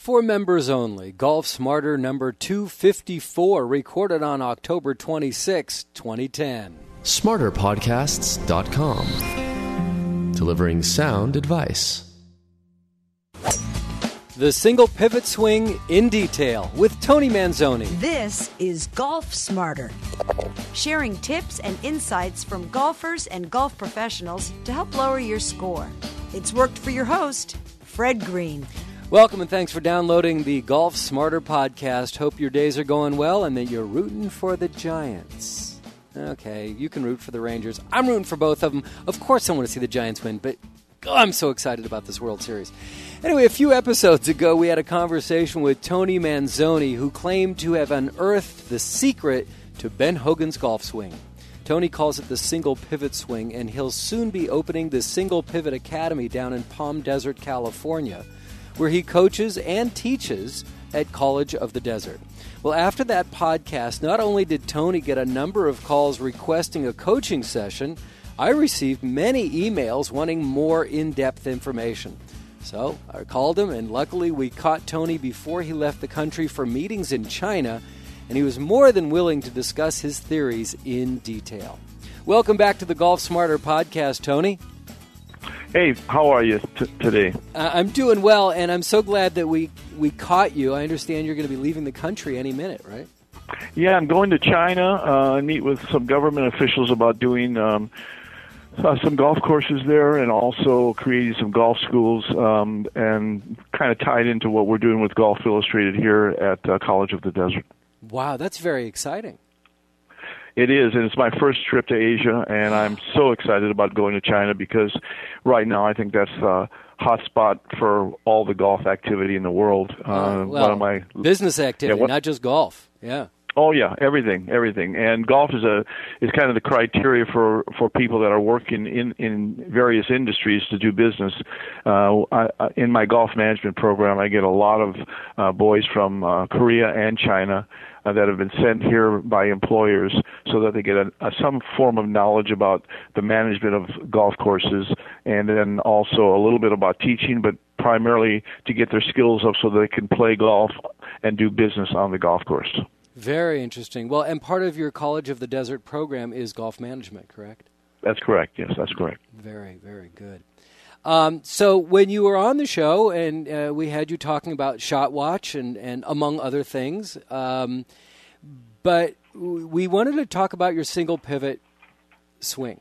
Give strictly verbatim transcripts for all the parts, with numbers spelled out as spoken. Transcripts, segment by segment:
For members only, Golf Smarter number two fifty-four, recorded on October twenty-sixth, twenty ten. smarter podcasts dot com. Delivering sound advice. The Single Pivot Swing in Detail with Tony Manzoni. This is Golf Smarter, sharing tips and insights from golfers and golf professionals to help lower your score. It's worked for your host, Fred Green. Welcome and thanks for downloading the Golf Smarter podcast. Hope your days are going well and that you're rooting for the Giants. Okay, you can root for the Rangers. I'm rooting for both of them. Of course I want to see the Giants win, but oh, I'm so excited about this World Series. Anyway, a few episodes ago, we had a conversation with Tony Manzoni, who claimed to have unearthed the secret to Ben Hogan's golf swing. Tony calls it the Single Pivot Swing, and he'll soon be opening the Single Pivot Academy down in Palm Desert, California, where he coaches and teaches at College of the Desert. Well, after that podcast, not only did Tony get a number of calls requesting a coaching session, I received many emails wanting more in-depth information. So I called him, and luckily we caught Tony before he left the country for meetings in China, and he was more than willing to discuss his theories in detail. Welcome back to the Golf Smarter podcast, Tony. Hey, how are you t- today? Uh, I'm doing well, and I'm so glad that we, we caught you. I understand you're going to be leaving the country any minute, right? Yeah, I'm going to China uh, and meet with some government officials about doing um, uh, some golf courses there, and also creating some golf schools, um, and kind of tied into what we're doing with Golf Illustrated here at uh, College of the Desert. Wow, that's very exciting. It is, and it's my first trip to Asia, and I'm so excited about going to China because right now I think that's a hot spot for all the golf activity in the world. Uh, uh, well, one of my business activity, yeah, what, not just golf. Yeah. Oh yeah, everything, everything, and golf is a is kind of the criteria for, for people that are working in, in various industries to do business. Uh, I, in my golf management program, I get a lot of uh, boys from uh, Korea and China uh, that have been sent here by employers so that they get a, a, some form of knowledge about the management of golf courses, and then also a little bit about teaching, but primarily to get their skills up so they can play golf and do business on the golf course. Very interesting. Well, and part of your College of the Desert program is golf management, correct? That's correct. Yes, that's correct. Very, very good. Um, so when you were on the show and uh, we had you talking about Shot Watch and, and among other things, um, but we wanted to talk about your single pivot swing.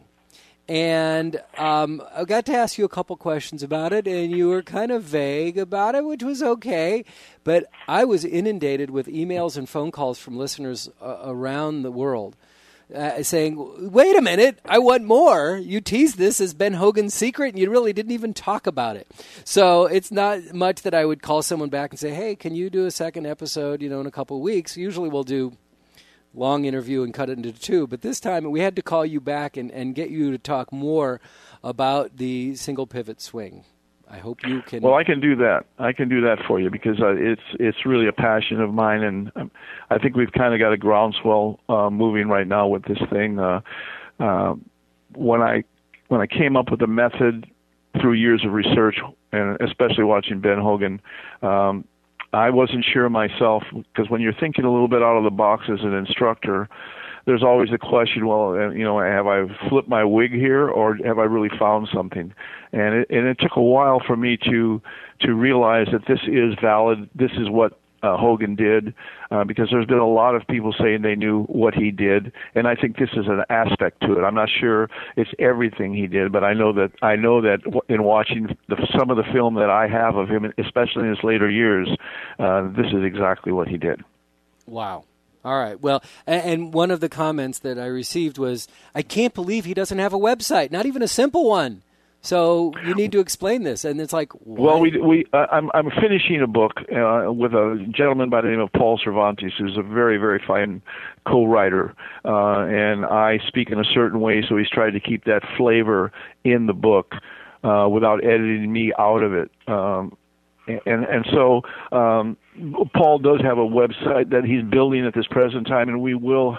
And um, I got to ask you a couple questions about it, and you were kind of vague about it, which was okay. But I was inundated with emails and phone calls from listeners uh, around the world uh, saying, wait a minute, I want more. You teased this as Ben Hogan's secret, and you really didn't even talk about it. So it's not much that I would call someone back and say, hey, can you do a second episode, you know, in a couple of weeks? Usually we'll do long interview and cut it into two, but this time we had to call you back and, and get you to talk more about the single pivot swing. I hope you can. Well, I can do that. I can do that for you because uh, it's it's really a passion of mine, and um, I think we've kind of got a groundswell uh, moving right now with this thing. Uh, uh, when I when I came up with the method through years of research, and especially watching Ben Hogan, um, I wasn't sure myself, because when you're thinking a little bit out of the box as an instructor, there's always the question, well, you know, have I flipped my wig here, or have I really found something? And it, and it took a while for me to to realize that this is valid. This is what uh, Hogan did, uh, because there's been a lot of people saying they knew what he did, and I think this is an aspect to it. I'm not sure it's everything he did, but I know that I know that in watching the, some of the film that I have of him, especially in his later years, uh, this is exactly what he did. Wow. All right. Well, and one of the comments that I received was, I can't believe he doesn't have a website, not even a simple one. So you need to explain this. And it's like, why? Well, we we uh, I'm I'm finishing a book uh, with a gentleman by the name of Paul Cervantes, who's a very very fine co-writer, uh, and I speak in a certain way, so he's tried to keep that flavor in the book uh, without editing me out of it. Um, And and so um, Paul does have a website that he's building at this present time, and we will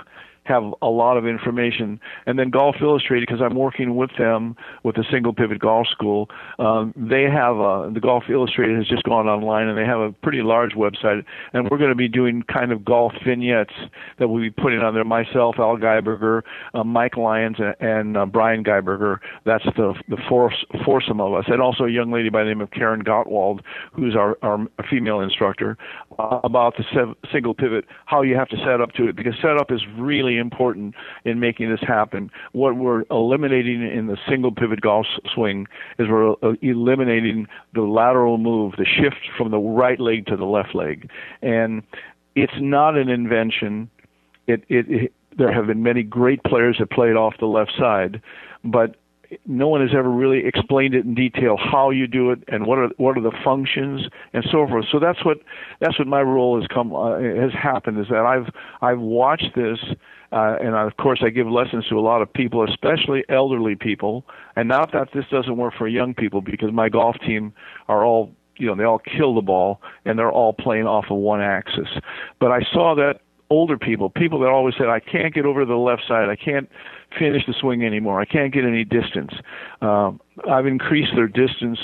have a lot of information. And then Golf Illustrated, because I'm working with them with the Single Pivot Golf School, um, they have a, the Golf Illustrated has just gone online, and they have a pretty large website. And we're going to be doing kind of golf vignettes that we'll be putting on there. Myself, Al Geiberger, uh, Mike Lyons, and, and uh, Brian Geiberger. That's the the force, foursome of us. And also a young lady by the name of Karen Gottwald, who's our, our female instructor, uh, about the sev- single pivot, how you have to set up to it, because setup is really important in making this happen. What we're eliminating in the single pivot golf swing is we're uh, eliminating the lateral move, the shift from the right leg to the left leg. And it's not an invention. It, it, it there have been many great players that played off the left side, but no one has ever really explained it in detail how you do it and what are what are the functions and so forth. So that's what that's what my role has come uh, has happened is that I've I've watched this uh, and I, of course I give lessons to a lot of people, especially elderly people. And not that this doesn't work for young people, because my golf team are all you know they all kill the ball and they're all playing off of one axis. But I saw that older people, people that always said, I can't get over to the left side, I can't finish the swing anymore, I can't get any distance. Um, I've increased their distance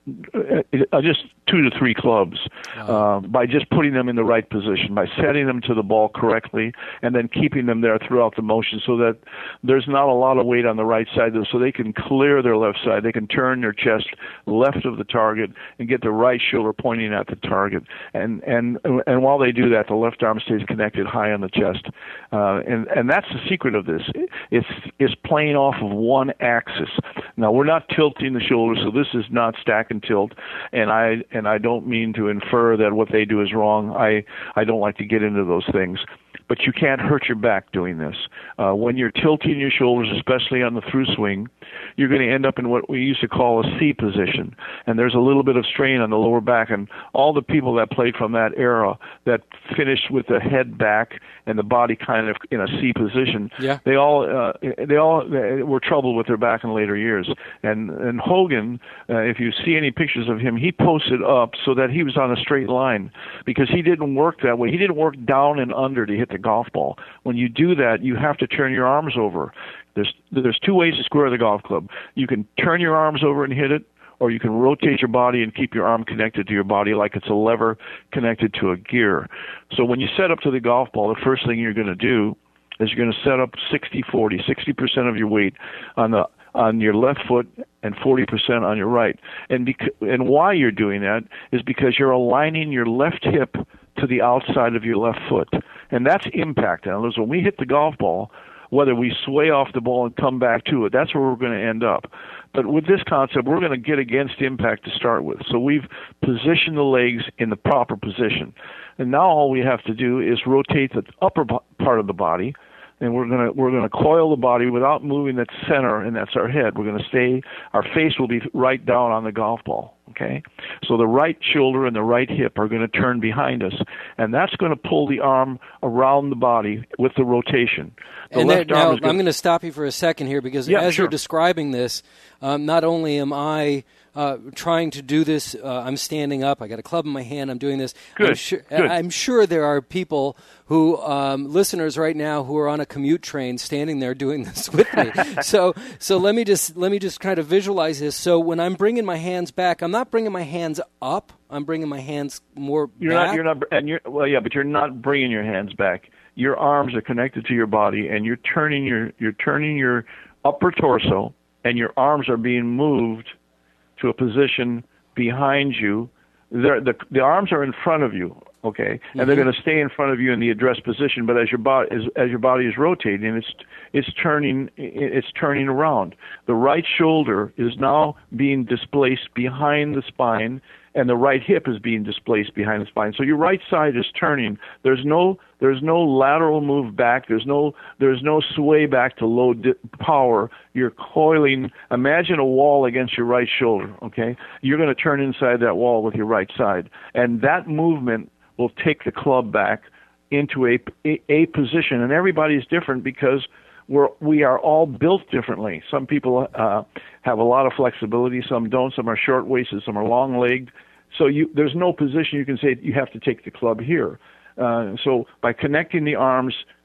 uh, just two to three clubs uh, by just putting them in the right position, by setting them to the ball correctly, and then keeping them there throughout the motion so that there's not a lot of weight on the right side, so they can clear their left side. They can turn their chest left of the target and get the right shoulder pointing at the target. And and and while they do that, the left arm stays connected high on the chest. Uh, and, and that's the secret of this. It's, it's playing off of one axis. Now, we're not tilting the shoulders, so this is not stack and tilt. And I and I don't mean to infer that what they do is wrong. I, I don't like to get into those things. But you can't hurt your back doing this. Uh, when you're tilting your shoulders, especially on the through swing, you're going to end up in what we used to call a C position. And there's a little bit of strain on the lower back. And all the people that played from that era that finished with the head back and the body kind of in a C position, yeah. they all uh, they all they were troubled with their back in later years. And and Hogan, uh, if you see any pictures of him, he posted up so that he was on a straight line because he didn't work that way. He didn't work down and under to hit the golf ball. When you do that, you have to turn your arms over. There's there's two ways to square the golf club. You can turn your arms over and hit it, or you can rotate your body and keep your arm connected to your body like it's a lever connected to a gear. So when you set up to the golf ball, the first thing you're going to do is you're going to set up sixty forty, sixty percent of your weight on the on your left foot and forty percent on your right. And bec- and why you're doing that is because you're aligning your left hip to the outside of your left foot. And that's impact. In other words, when we hit the golf ball, whether we sway off the ball and come back to it, that's where we're going to end up. But with this concept, we're going to get against impact to start with. So we've positioned the legs in the proper position. And now all we have to do is rotate the upper part of the body, and we're going to we're going to coil the body without moving that center, and that's our head. We're going to stay, our face will be right down on the golf ball, okay? So the right shoulder and the right hip are going to turn behind us, and that's going to pull the arm around the body with the rotation. The and left that, arm now, is gonna, I'm going to stop you for a second here because yeah, as sure. you're describing this, um, not only am I uh, trying to do this, uh, I'm standing up, I got a club in my hand, I'm doing this. Good, I'm, sure, good. I'm sure there are people who, um, listeners right now, who are on a commute train standing there doing this with me. so so let me just let me just kind of visualize this. So when I'm bringing my hands back, I'm not bringing my hands up, I'm bringing my hands more you're back. Not, you're not, and you're, well, yeah, but you're not bringing your hands back. Your arms are connected to your body, and you're turning your you're turning your upper torso, and your arms are being moved to a position behind you. They're, the the arms are in front of you, okay, and mm-hmm. they're going to stay in front of you in the addressed position. But as your body as, as your body is rotating, it's it's turning it's turning around. The right shoulder is now being displaced behind the spine, and the right hip is being displaced behind the spine. So your right side is turning. There's no there's no lateral move back. There's no there's no sway back to low di- power. You're coiling. Imagine a wall against your right shoulder, okay? You're going to turn inside that wall with your right side. And that movement will take the club back into a, a, a position. And everybody's different because we're, we are all built differently. Some people uh, have a lot of flexibility. Some don't. Some are short-waisted. Some are long-legged. So you, there's no position you can say you have to take the club here. Uh, so by connecting the arms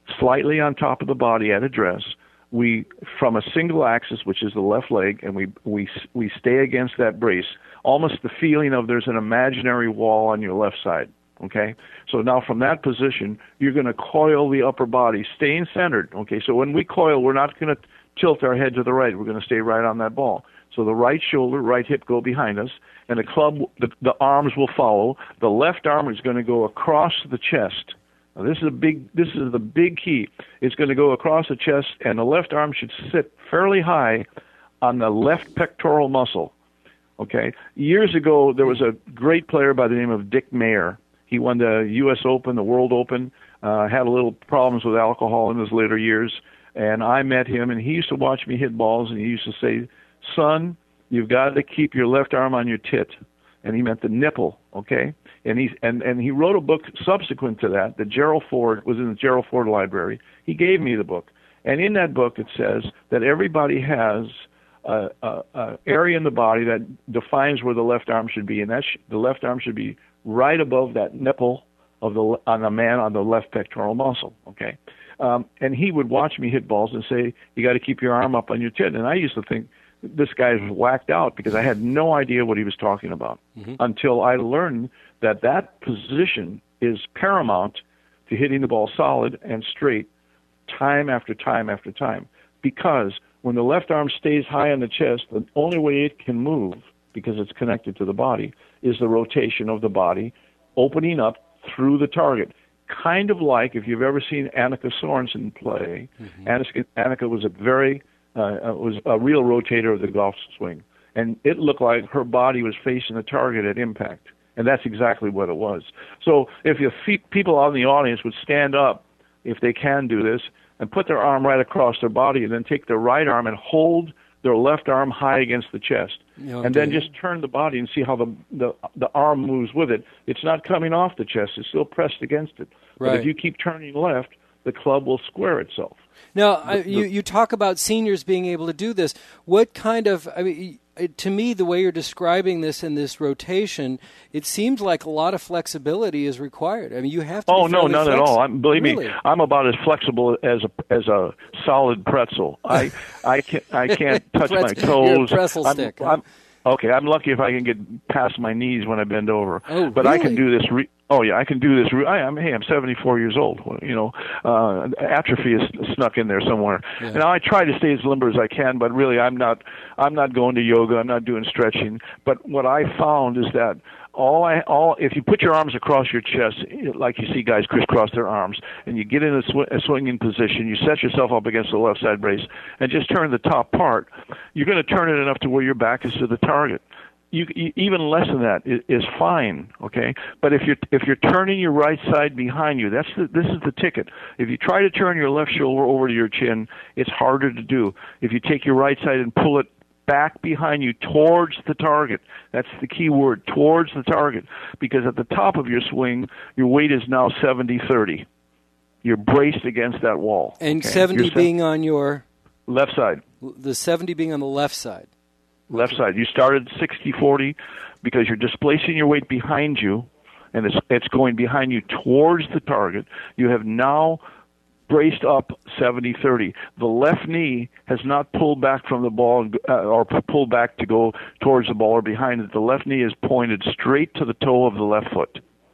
slightly on top of the body at address. We, from a single axis, which is the left leg, and we we we stay against that brace, almost the feeling of there's an imaginary wall on your left side. Okay, so now from that position, you're going to coil the upper body, staying centered. Okay, so when we coil, we're not going to tilt our head to the right. We're going to stay right on that ball. So the right shoulder, right hip go behind us, and the club, the, the arms will follow. The left arm is going to go across the chest. Now this is a big. This is the big key. It's going to go across the chest, and the left arm should sit fairly high on the left pectoral muscle. Okay. Years ago, there was a great player by the name of Dick Mayer. He won the U S Open, the World Open. Uh, had a little problems with alcohol in his later years, and I met him, and he used to watch me hit balls, and he used to say, "Son, you've got to keep your left arm on your tit," and he meant the nipple. Okay. And he and, and he wrote a book subsequent to that. That Gerald Ford was in the Gerald Ford Library. He gave me the book, and in that book it says that everybody has a, a, a area in the body that defines where the left arm should be, and that sh- the left arm should be right above that nipple of the on a man on the left pectoral muscle. Okay, um, and he would watch me hit balls and say, "You got to keep your arm up on your tit." And I used to think, this guy's whacked out, because I had no idea what he was talking about mm-hmm. until I learned that that position is paramount to hitting the ball solid and straight time after time after time. Because when the left arm stays high on the chest, the only way it can move, because it's connected to the body, is the rotation of the body opening up through the target. Kind of like if you've ever seen Annika Sorensen play. Mm-hmm. Annika, Annika was a very Uh, was a real rotator of the golf swing, and it looked like her body was facing the target at impact, and that's exactly what it was. So if you fe- people out in the audience would stand up, if they can do this, and put their arm right across their body, and then take their right arm and hold their left arm high against the chest, okay. and then just turn the body and see how the, the the arm moves with it. It's not coming off the chest; it's still pressed against it. Right. But if you keep turning left, the club will square itself. Now, I, you, you talk about seniors being able to do this. What kind of, I mean, to me, the way you're describing this in this rotation, it seems like a lot of flexibility is required. I mean, you have to Oh, be no, none flex- at all. I'm, believe really? me, I'm about as flexible as a as a solid pretzel. I I can't, I can't touch my toes. You're a pretzel I'm, stick. I'm, okay, I'm lucky if I can get past my knees when I bend over. Oh, but really? I can do this... Re- Oh yeah, I can do this. I, I'm hey, I'm seventy-four years old. You know, uh, atrophy is snuck in there somewhere. Yeah. Now I try to stay as limber as I can, but really I'm not. I'm not going to yoga. I'm not doing stretching. But what I found is that all I all if you put your arms across your chest, like you see guys crisscross their arms, and you get in a, sw- a swinging position, you set yourself up against the left side brace, and just turn the top part. You're going to turn it enough to where your back is to the target. You, you, even less than that is, is fine, okay? But if you're if you're turning your right side behind you, that's the, this is the ticket. If you try to turn your left shoulder over to your chin, it's harder to do. If you take your right side and pull it back behind you towards the target, that's the key word, towards the target, because at the top of your swing, your weight is now seventy thirty. You're braced against that wall. And okay? seventy You're being on your... left side. The seventy being on the left side. Left side. You started sixty forty because you're displacing your weight behind you, and it's it's going behind you towards the target. You have now braced up seventy thirty. The left knee has not pulled back from the ball uh, or pulled back to go towards the ball or behind it. The left knee is pointed straight to the toe of the left foot.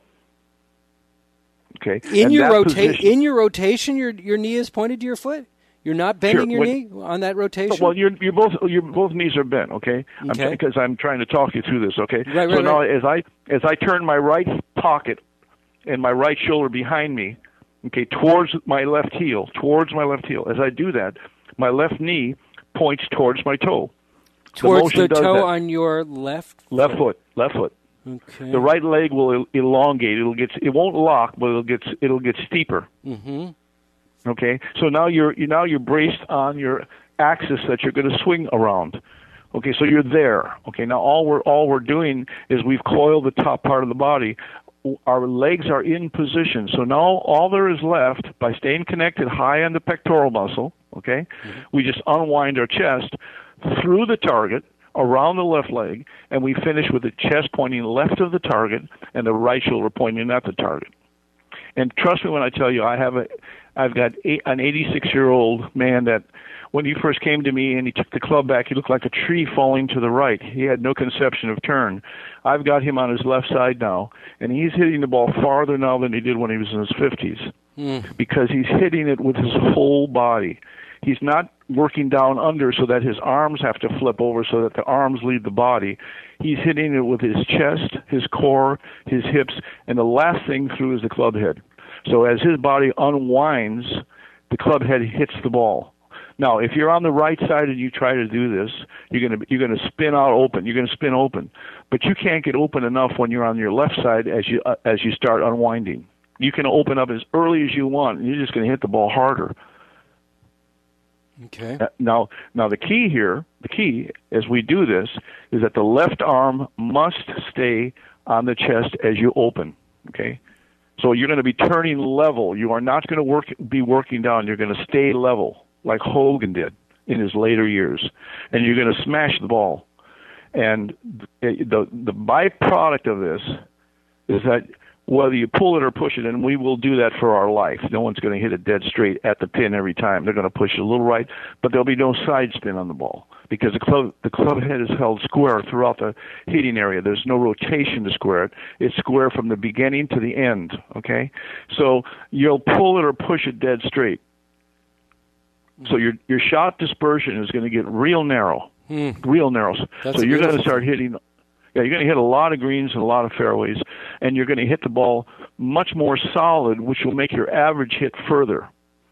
Okay. In and your rotation, position- in your rotation, your your knee is pointed to your foot. You're not bending Sure. your When- knee on that rotation? Well, you're, you're both your both knees are bent, okay? Okay. I'm, because I'm trying to talk you through this, okay? Right, right, so now, right. as I as I turn my right pocket and my right shoulder behind me, okay, towards my left heel, towards my left heel. As I do that, my left knee points towards my toe. Towards the, motion does toe that. on your left foot. Left foot, left foot. Okay. The right leg will el- elongate. It'll get. It won't lock, but it'll get. It'll get steeper. Mm-hmm. Okay, so now you're you now you're braced on your axis that you're going to swing around. Okay, so you're there. Okay, now all we're all we're doing is we've coiled the top part of the body. Our legs are in position. So now all there is left, by staying connected high on the pectoral muscle, okay, mm-hmm. we just unwind our chest through the target, around the left leg, and we finish with the chest pointing left of the target and the right shoulder pointing at the target. And trust me when I tell you, I have a, I've got eight, an eighty-six-year-old man that, when he first came to me and he took the club back, he looked like a tree falling to the right. He had no conception of turn. I've got him on his left side now, and he's hitting the ball farther now than he did when he was in his fifties mm. because he's hitting it with his whole body. He's not working down under so that his arms have to flip over so that the arms lead the body. He's hitting it with his chest, his core, his hips, and the last thing through is the club head. So as his body unwinds, the club head hits the ball. Now, if you're on the right side and you try to do this, you're going to you're going to spin out open. You're going to spin open, but you can't get open enough when you're on your left side as you uh, as you start unwinding. You can open up as early as you want, and you're just going to hit the ball harder. Okay. Uh, now, now the key here, the key as we do this, is that the left arm must stay on the chest as you open. Okay. So you're going to be turning level. You are not going to work be working down. You're going to stay level, like Hogan did in his later years, and you're going to smash the ball. And the the byproduct of this is that whether you pull it or push it, and we will do that for our life. No one's going to hit it dead straight at the pin every time. They're going to push it a little right, but there'll be no side spin on the ball because the club the club head is held square throughout the hitting area. There's no rotation to square it. It's square from the beginning to the end. Okay, so you'll pull it or push it dead straight. So your your shot dispersion is going to get real narrow, hmm. real narrow. That's so you're going to thing. start hitting. Yeah, you're going to hit a lot of greens and a lot of fairways, and you're going to hit the ball much more solid, which will make your average hit further.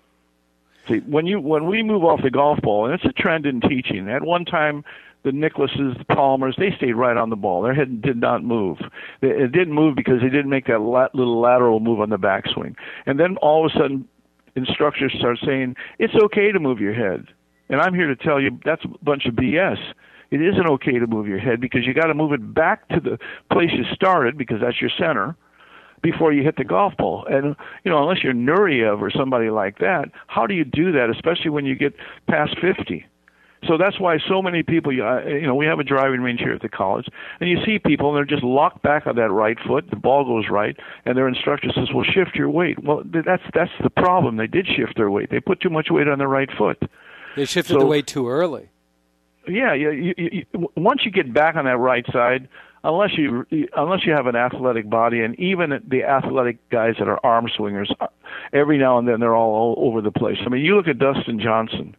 See, when you when we move off the golf ball, and it's a trend in teaching. At one time, the Nicklases, the Palmers, they stayed right on the ball. Their head did not move. It didn't move because they didn't make that little lateral move on the backswing. And then all of a sudden, instructors start saying, it's okay to move your head. And I'm here to tell you that's a bunch of B S. It isn't okay to move your head because you got to move it back to the place you started because that's your center before you hit the golf ball. And, you know, unless you're Nureyev or somebody like that, how do you do that, especially when you get past fifty? So that's why so many people, you know, we have a driving range here at the college, and you see people, and they're just locked back on that right foot, the ball goes right, and their instructor says, well, shift your weight. Well, that's that's the problem. They did shift their weight. They put too much weight on their right foot. They shifted so, the weight too early. Yeah, yeah. You, you, you, once you get back on that right side, unless you unless you have an athletic body, and even the athletic guys that are arm swingers, every now and then they're all, all over the place. I mean, you look at Dustin Johnson,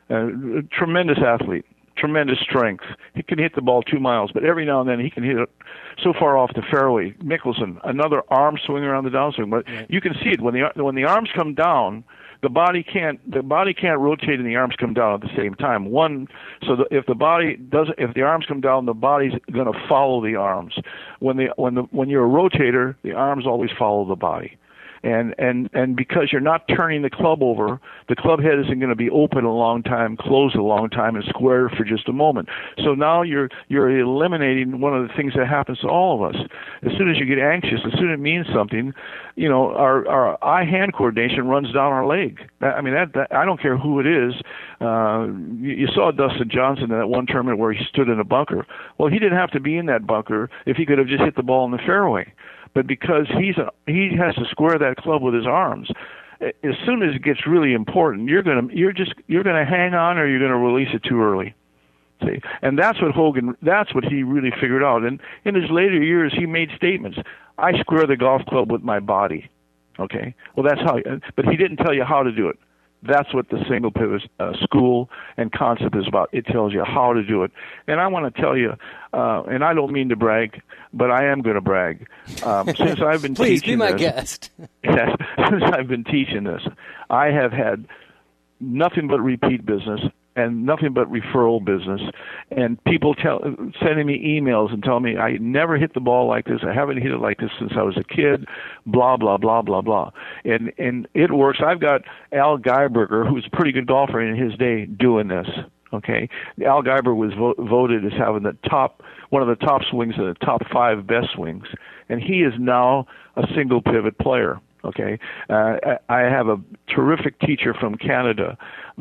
a tremendous athlete, tremendous strength. He can hit the ball two miles, but every now and then he can hit it so far off the fairway. Mickelson, another arm swinger on the downswing, but yeah. You can see it when the when the arms come down. The body can't the body can't rotate and the arms come down at the same time. One, so the, if the body doesn't, if the arms come down, the body's going to follow the arms. When the when the when you're a rotator, the arms always follow the body. And, and, and because you're not turning the club over, the club head isn't going to be open a long time, closed a long time, and square for just a moment. So now you're you're eliminating one of the things that happens to all of us. As soon as you get anxious, as soon as it means something, you know, our, our eye-hand coordination runs down our leg. I mean, that, that I don't care who it is. Uh, you, you saw Dustin Johnson in that one tournament where he stood in a bunker. Well, he didn't have to be in that bunker if he could have just hit the ball in the fairway. But because he's a, he has to square that club with his arms, as soon as it gets really important, you're gonna you're just you're gonna hang on or you're gonna release it too early. See, and that's what Hogan that's what he really figured out. And in his later years, he made statements. I square the golf club with my body. Okay, well that's how. But he didn't tell you how to do it. That's what the single pivot uh, school and concept is about. It tells you how to do it. And I want to tell you, uh, and I don't mean to brag, but I am going to brag. Um, since I've been Please teaching be my this, guest. yes, since I've been teaching this, I have had nothing but repeat business and nothing but referral business, and people tell, sending me emails and telling me I never hit the ball like this. I haven't hit it like this since I was a kid. Blah blah blah blah blah, and and it works. I've got Al Geiberger, who's a pretty good golfer in his day, doing this. Okay, Al Geiber was vo- voted as having the top, one of the top swings and the top five best swings, and he is now a single pivot player. Okay, uh, I have a terrific teacher from Canada that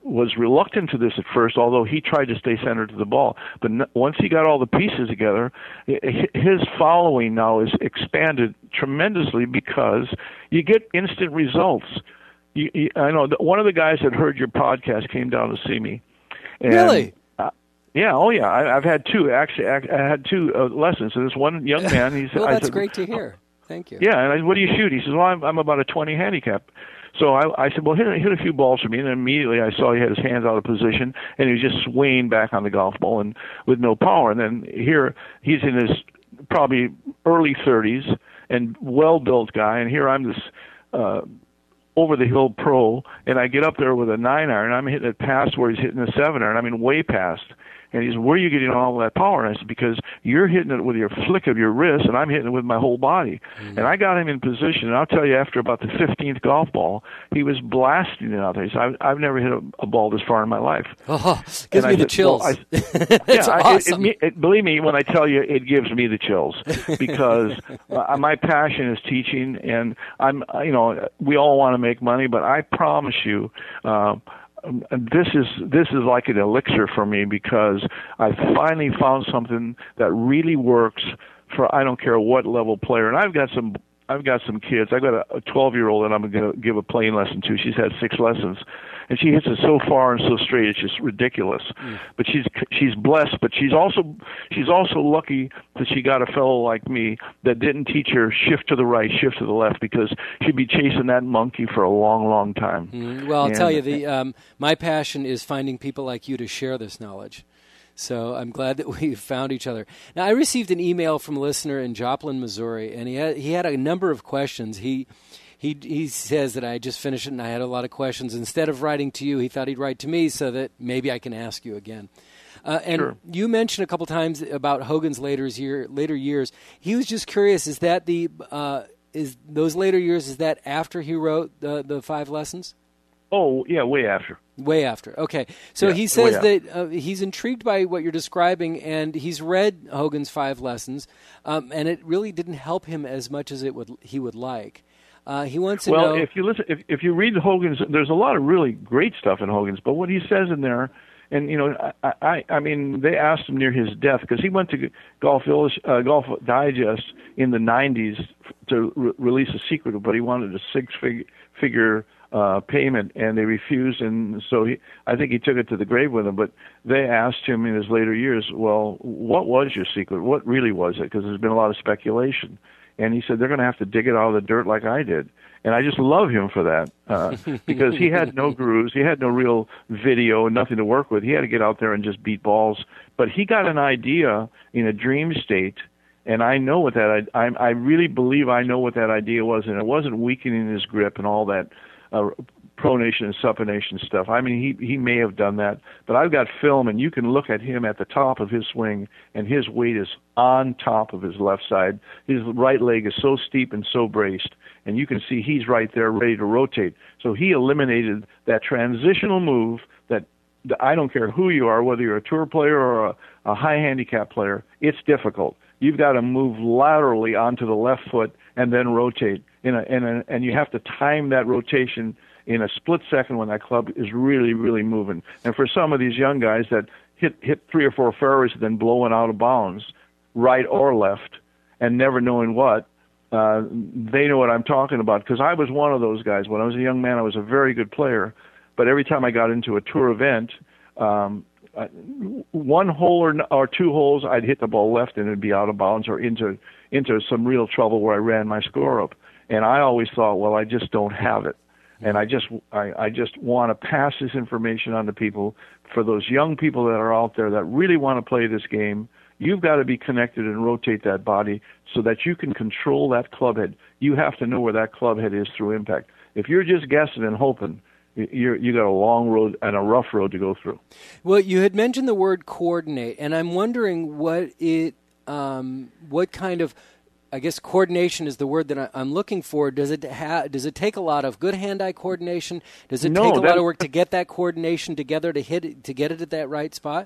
was reluctant to this at first, although he tried to stay centered to the ball. But n- once he got all the pieces together, I- his following now is expanded tremendously because you get instant results. You, you, I know that one of the guys that heard your podcast came down to see me. And, Really? Uh, yeah. Oh, yeah. I, I've had two. Actually, I, I had two uh, lessons. And this one young man, he said, well, that's I said, great to hear. Thank you. Yeah, and I, what do you shoot? He says, well, I'm, I'm about a twenty handicap. So I, I said, well, hit, hit a few balls for me. And immediately I saw he had his hands out of position, and he was just swaying back on the golf ball and with no power. And then here he's in his probably early thirties and well-built guy, and here I'm this uh, over-the-hill pro, and I get up there with a nine iron. I'm hitting it past where he's hitting a seven iron. I mean, way past. And he says, where are you getting all that power? And I said, because you're hitting it with your flick of your wrist, and I'm hitting it with my whole body. Mm-hmm. And I got him in position, and I'll tell you, after about the fifteenth golf ball, he was blasting it out there. He said, I've, I've never hit a, a ball this far in my life. Oh, gives me the said, chills. Well, I, It's yeah, awesome. I, it, it, it, believe me, when I tell you, it gives me the chills because uh, my passion is teaching, and I'm, you know, we all want to make money, but I promise you, uh, this is this is like an elixir for me because I finally found something that really works for I don't care what level player. And I've got some I've got some kids. I've got a twelve-year-old that I'm going to give a playing lesson to. She's had six lessons, and she hits it so far and so straight. It's just ridiculous. Mm. But she's she's blessed. But she's also she's also lucky that she got a fellow like me that didn't teach her shift to the right, shift to the left, because she'd be chasing that monkey for a long, long time. Mm. Well, I'll and, tell you, the um, my passion is finding people like you to share this knowledge. So I'm glad that we found each other. Now, I received an email from a listener in Joplin, Missouri, and he had, he had a number of questions. He he he says that I just finished it and I had a lot of questions. Instead of writing to you, he thought he'd write to me so that maybe I can ask you again. Uh, and sure. You mentioned a couple times about Hogan's later year, later years. He was just curious: is that the uh, is those later years? Is that after he wrote the the five lessons? Oh, yeah, way after. Way after. Okay. So yeah, he says that uh, he's intrigued by what you're describing, and he's read Hogan's five lessons, um, and it really didn't help him as much as it would he would like. Uh, he wants to well, know... Well, if you listen, if, if you read Hogan's, there's a lot of really great stuff in Hogan's, but what he says in there, and, you know, I, I, I mean, they asked him near his death, because he went to Golf, uh, Golf Digest in the nineties to re- release a secret, but he wanted a six-figure... Uh, payment, and they refused, and so he, I think he took it to the grave with him. But they asked him in his later years, well, what was your secret? What really was it? Because there's been a lot of speculation. And he said, they're going to have to dig it out of the dirt like I did. And I just love him for that, uh, because he had no gurus, he had no real video, nothing to work with. He had to get out there and just beat balls. But he got an idea in a dream state, and I know what that, I, I really believe I know what that idea was, and it wasn't weakening his grip and all that Uh, pronation and supination stuff. I mean, he he may have done that, but I've got film, and you can look at him at the top of his swing, and his weight is on top of his left side. His right leg is so steep and so braced, and you can see he's right there ready to rotate. So he eliminated that transitional move that, that I don't care who you are, whether you're a tour player or a, a high handicap player, it's difficult. You've got to move laterally onto the left foot and then rotate. In a, in a, and you have to time that rotation in a split second when that club is really, really moving. And for some of these young guys that hit hit three or four fairways and then blowing out of bounds, right or left, and never knowing what, uh, they know what I'm talking about. Because I was one of those guys. When I was a young man, I was a very good player. But every time I got into a tour event, um, uh, one hole or, or two holes, I'd hit the ball left and it'd be out of bounds or into into some real trouble where I ran my score up. And I always thought, well, I just don't have it. And I just I, I just want to pass this information on to people. For those young people that are out there that really want to play this game, you've got to be connected and rotate that body so that you can control that club head. You have to know where that club head is through impact. If you're just guessing and hoping, you're, you got a long road and a rough road to go through. Well, you had mentioned the word coordinate, and I'm wondering what it, um, what kind of, I guess coordination is the word that I'm looking for. Does it ha- does it take a lot of good hand-eye coordination? Does it no, take a that, lot of work to get that coordination together to hit it, to get it at that right spot?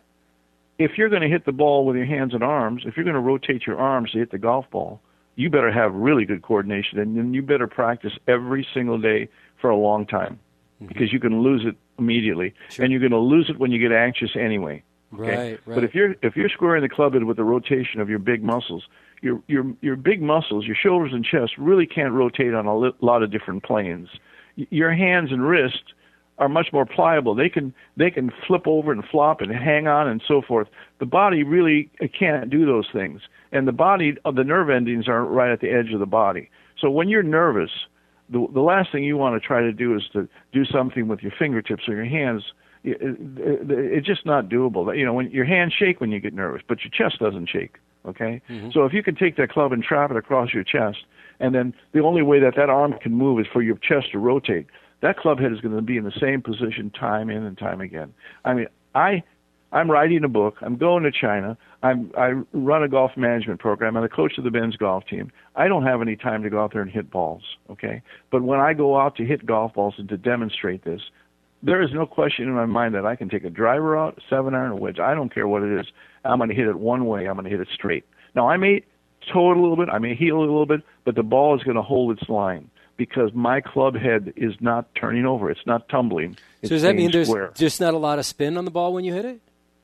If you're going to hit the ball with your hands and arms, if you're going to rotate your arms to hit the golf ball, you better have really good coordination, and then you better practice every single day for a long time, mm-hmm. because you can lose it immediately, Sure. and you're going to lose it when you get anxious anyway. Okay? Right, right. But if you're if you're squaring the club head with the rotation of your big muscles, your your your big muscles, your shoulders and chest really can't rotate on a li- lot of different planes. Y- your hands and wrist are much more pliable. They can they can flip over and flop and hang on and so forth. The body really can't do those things, and the body, the nerve endings are right at the edge of the body. So when you're nervous, the the last thing you want to try to do is to do something with your fingertips or your hands. It, it, it's just not doable. You know, when your hands shake when you get nervous, but your chest doesn't shake. Okay, mm-hmm. So if you can take that club and trap it across your chest, and then the only way that that arm can move is for your chest to rotate. That club head is going to be in the same position time in and time again. I mean, I, I'm writing a book. I'm going to China. I'm, I run a golf management program. I'm the coach of the Ben's golf team. I don't have any time to go out there and hit balls, okay? But when I go out to hit golf balls and to demonstrate this, there is no question in my mind that I can take a driver out, a seven iron, a wedge. I don't care what it is. I'm going to hit it one way. I'm going to hit it straight. Now, I may toe it a little bit. I may heel it a little bit, but the ball is going to hold its line, because my club head is not turning over. It's not tumbling. It's so does that mean there's square. just not a lot of spin on the ball when you hit it?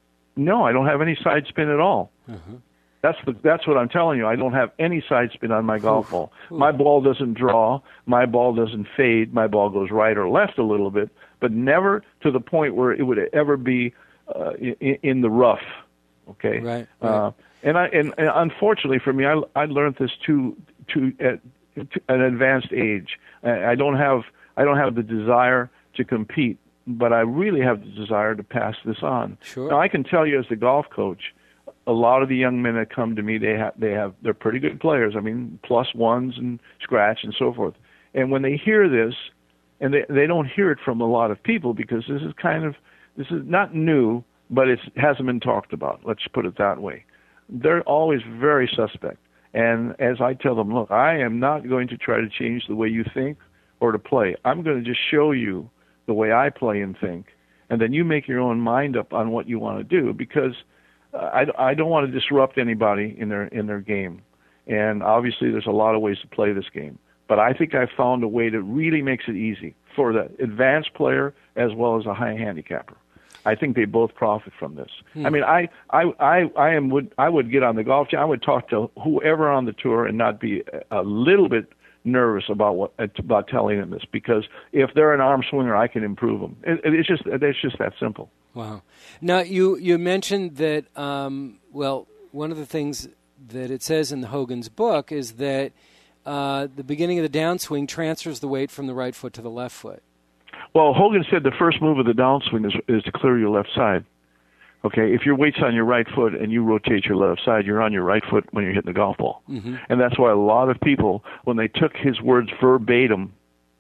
No, I don't have any side spin at all. Uh-huh. That's the, that's what I'm telling you. I don't have any side spin on my golf Oof. ball. Oof. My ball doesn't draw. My ball doesn't fade. My ball goes right or left a little bit, but never to the point where it would ever be uh, in, in the rough. Okay. Right. right. Uh, and I and, and unfortunately for me, I I learned this too too at, to an advanced age. I don't have I don't have the desire to compete, but I really have the desire to pass this on. Sure. Now I can tell you as the golf coach, a lot of the young men that come to me, they have they have they're pretty good players. I mean, plus ones and scratch and so forth. And when they hear this, and they they don't hear it from a lot of people, because this is kind of this is not new, but it hasn't been talked about. Let's put it that way. They're always very suspect. And as I tell them, look, I am not going to try to change the way you think or to play. I'm going to just show you the way I play and think, and then you make your own mind up on what you want to do, because uh, I, I don't want to disrupt anybody in their in their game. And obviously there's a lot of ways to play this game, but I think I've found a way that really makes it easy for the advanced player as well as a high handicapper. I think they both profit from this. Hmm. I mean, I, I, I, I am would I would get on the golf team. I would talk to whoever on the tour and not be a little bit nervous about what about telling them this, because if they're an arm swinger, I can improve them. It, it's just it's just that simple. Wow. Now you you mentioned that um, well, one of the things that it says in the Hogan's book is that uh, the beginning of the downswing transfers the weight from the right foot to the left foot. Well, Hogan said the first move of the downswing is, is to clear your left side. Okay, if your weight's on your right foot and you rotate your left side, you're on your right foot when you're hitting the golf ball. Mm-hmm. And that's why a lot of people, when they took his words verbatim,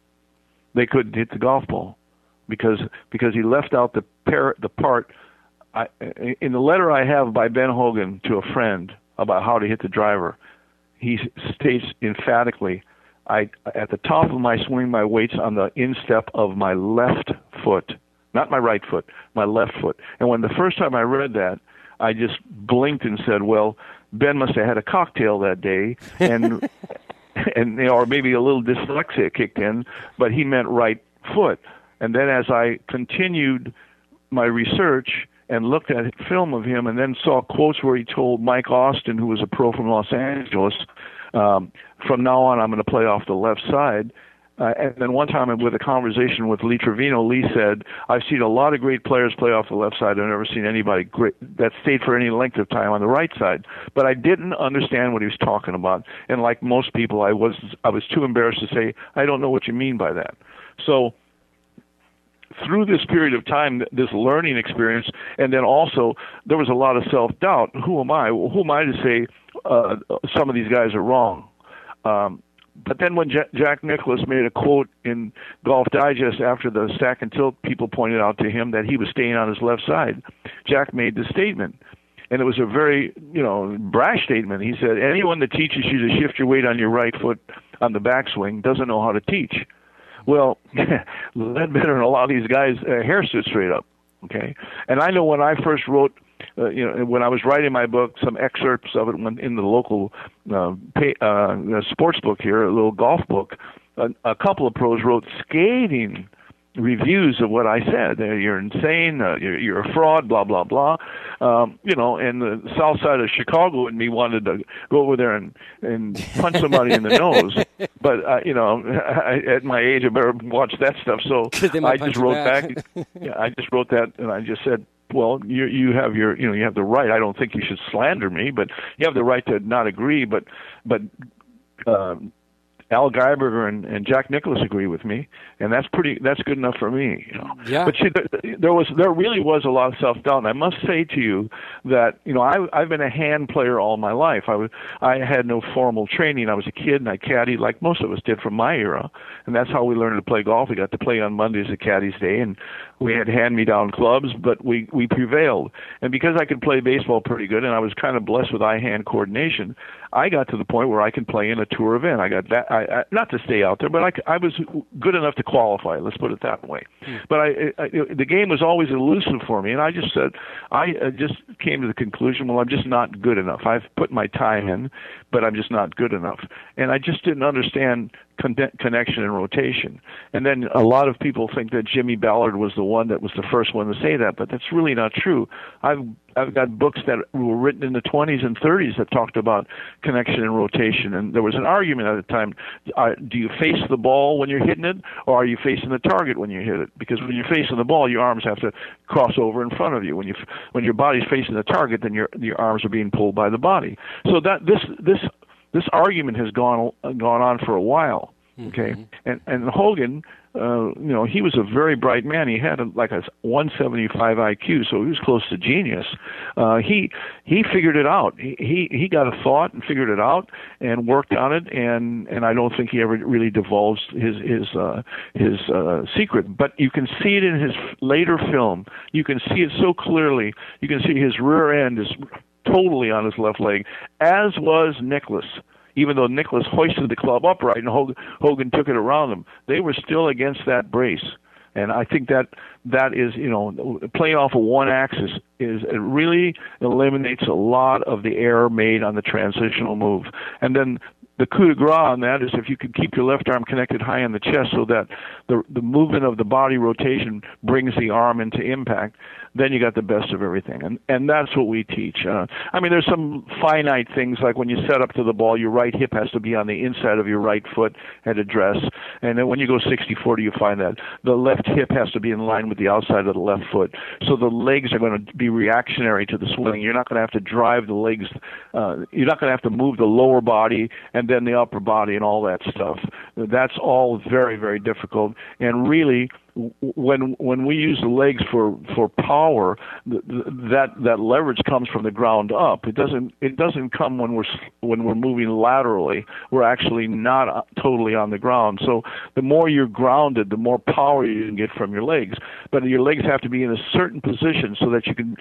they couldn't hit the golf ball, because because he left out the par- the part. I, in the letter I have by Ben Hogan to a friend about how to hit the driver, he states emphatically, I, at the top of my swing, my weight's on the instep of my left foot, not my right foot, my left foot. And when the first time I read that, I just blinked and said, well, Ben must have had a cocktail that day, and and you know, or maybe a little dyslexia kicked in, but he meant right foot. And then as I continued my research and looked at film of him, and then saw quotes where he told Mike Austin, who was a pro from Los Angeles, um, from now on I'm going to play off the left side. Uh, and then one time with a conversation with Lee Trevino, Lee said, I've seen a lot of great players play off the left side. I've never seen anybody great that stayed for any length of time on the right side. But I didn't understand what he was talking about. And like most people, I was I was too embarrassed to say, I don't know what you mean by that. So through this period of time, this learning experience, and then also there was a lot of self-doubt. Who am I? Who am I to say uh, some of these guys are wrong? Um, but then when J- Jack Nicklaus made a quote in Golf Digest after the stack and tilt, people pointed out to him that he was staying on his left side. Jack made the statement, and it was a very, you know, brash statement. He said, anyone that teaches you to shift your weight on your right foot on the backswing doesn't know how to teach. Well, Ledbetter and a lot of these guys, uh, hair stood straight up, okay? And I know when I first wrote, uh, you know, when I was writing my book, some excerpts of it went in the local uh, pay, uh, sports book here, a little golf book, a, a couple of pros wrote scathing reviews of what I said. Uh, you're insane. Uh, you're, you're a fraud. Blah blah blah. Um, you know, and the south side of Chicago and me wanted to go over there and and punch somebody in the nose. But uh, you know, I, at my age, I better watch that stuff. So I just wrote back. back yeah, I just wrote that, and I just said, well, you you have your you know you have the right. I don't think you should slander me, but you have the right to not agree. But but. Um, Al Geiberger and, and Jack Nicklaus agree with me, and that's pretty. That's good enough for me, you know. Yeah. But see, there, there was, there really was a lot of self-doubt. And I must say to you that, you know, I, I've been a hand player all my life. I was, I had no formal training. I was a kid, and I caddied like most of us did from my era, and that's how we learned to play golf. We got to play on Mondays at Caddy's Day, and we had hand-me-down clubs, but we we prevailed. And because I could play baseball pretty good, and I was kind of blessed with eye-hand coordination, I got to the point where I could play in a tour event. I got that. I, I, not to stay out there, but I, I was good enough to qualify. Let's put it that way. Mm. But I, I, the game was always elusive for me, and I just said, I uh, just came to the conclusion, well, I'm just not good enough. I've put my time in, but I'm just not good enough. And I just didn't understand con- connection and rotation. And then a lot of people think that Jimmy Ballard was the one that was the first one to say that, but that's really not true. I've I've got books that were written in the twenties and thirties that talked about connection and rotation, and there was an argument at the time, uh, do you face the ball when you're hitting it, or are you facing the target when you hit it? Because when you're facing the ball, your arms have to cross over in front of you. When you when your body's facing the target, then your your arms are being pulled by the body. So that this this this argument has gone gone on for a while. Okay, mm-hmm. and and Hogan, uh, you know, he was a very bright man. He had a, like a one seventy-five I Q, so he was close to genius. Uh, he he figured it out. He, he he got a thought and figured it out and worked on it. And, and I don't think he ever really divulged his his uh, his uh, secret. But you can see it in his later film. You can see it so clearly. You can see his rear end is totally on his left leg, as was Nicklaus. Even though Nicklaus hoisted the club upright and Hogan, Hogan took it around him, they were still against that brace. And I think that that is, you know, playing off of one axis is it really eliminates a lot of the error made on the transitional move. And then the coup de grace on that is if you could keep your left arm connected high on the chest so that the the movement of the body rotation brings the arm into impact, then you got the best of everything. And and that's what we teach. Uh, I mean, there's some finite things like when you set up to the ball, your right hip has to be on the inside of your right foot at address. And then when you go sixty forty, you find that the left hip has to be in line with the outside of the left foot. So the legs are going to be reactionary to the swing. You're not going to have to drive the legs. Uh, you're not going to have to move the lower body and then the upper body and all that stuff. That's all very, very difficult. And really, when when we use the legs for for power, that that leverage comes from the ground up. It doesn't it doesn't come when we're when we're moving laterally. We're actually not totally on the ground. So the more you're grounded, the more power you can get from your legs. But your legs have to be in a certain position so that you can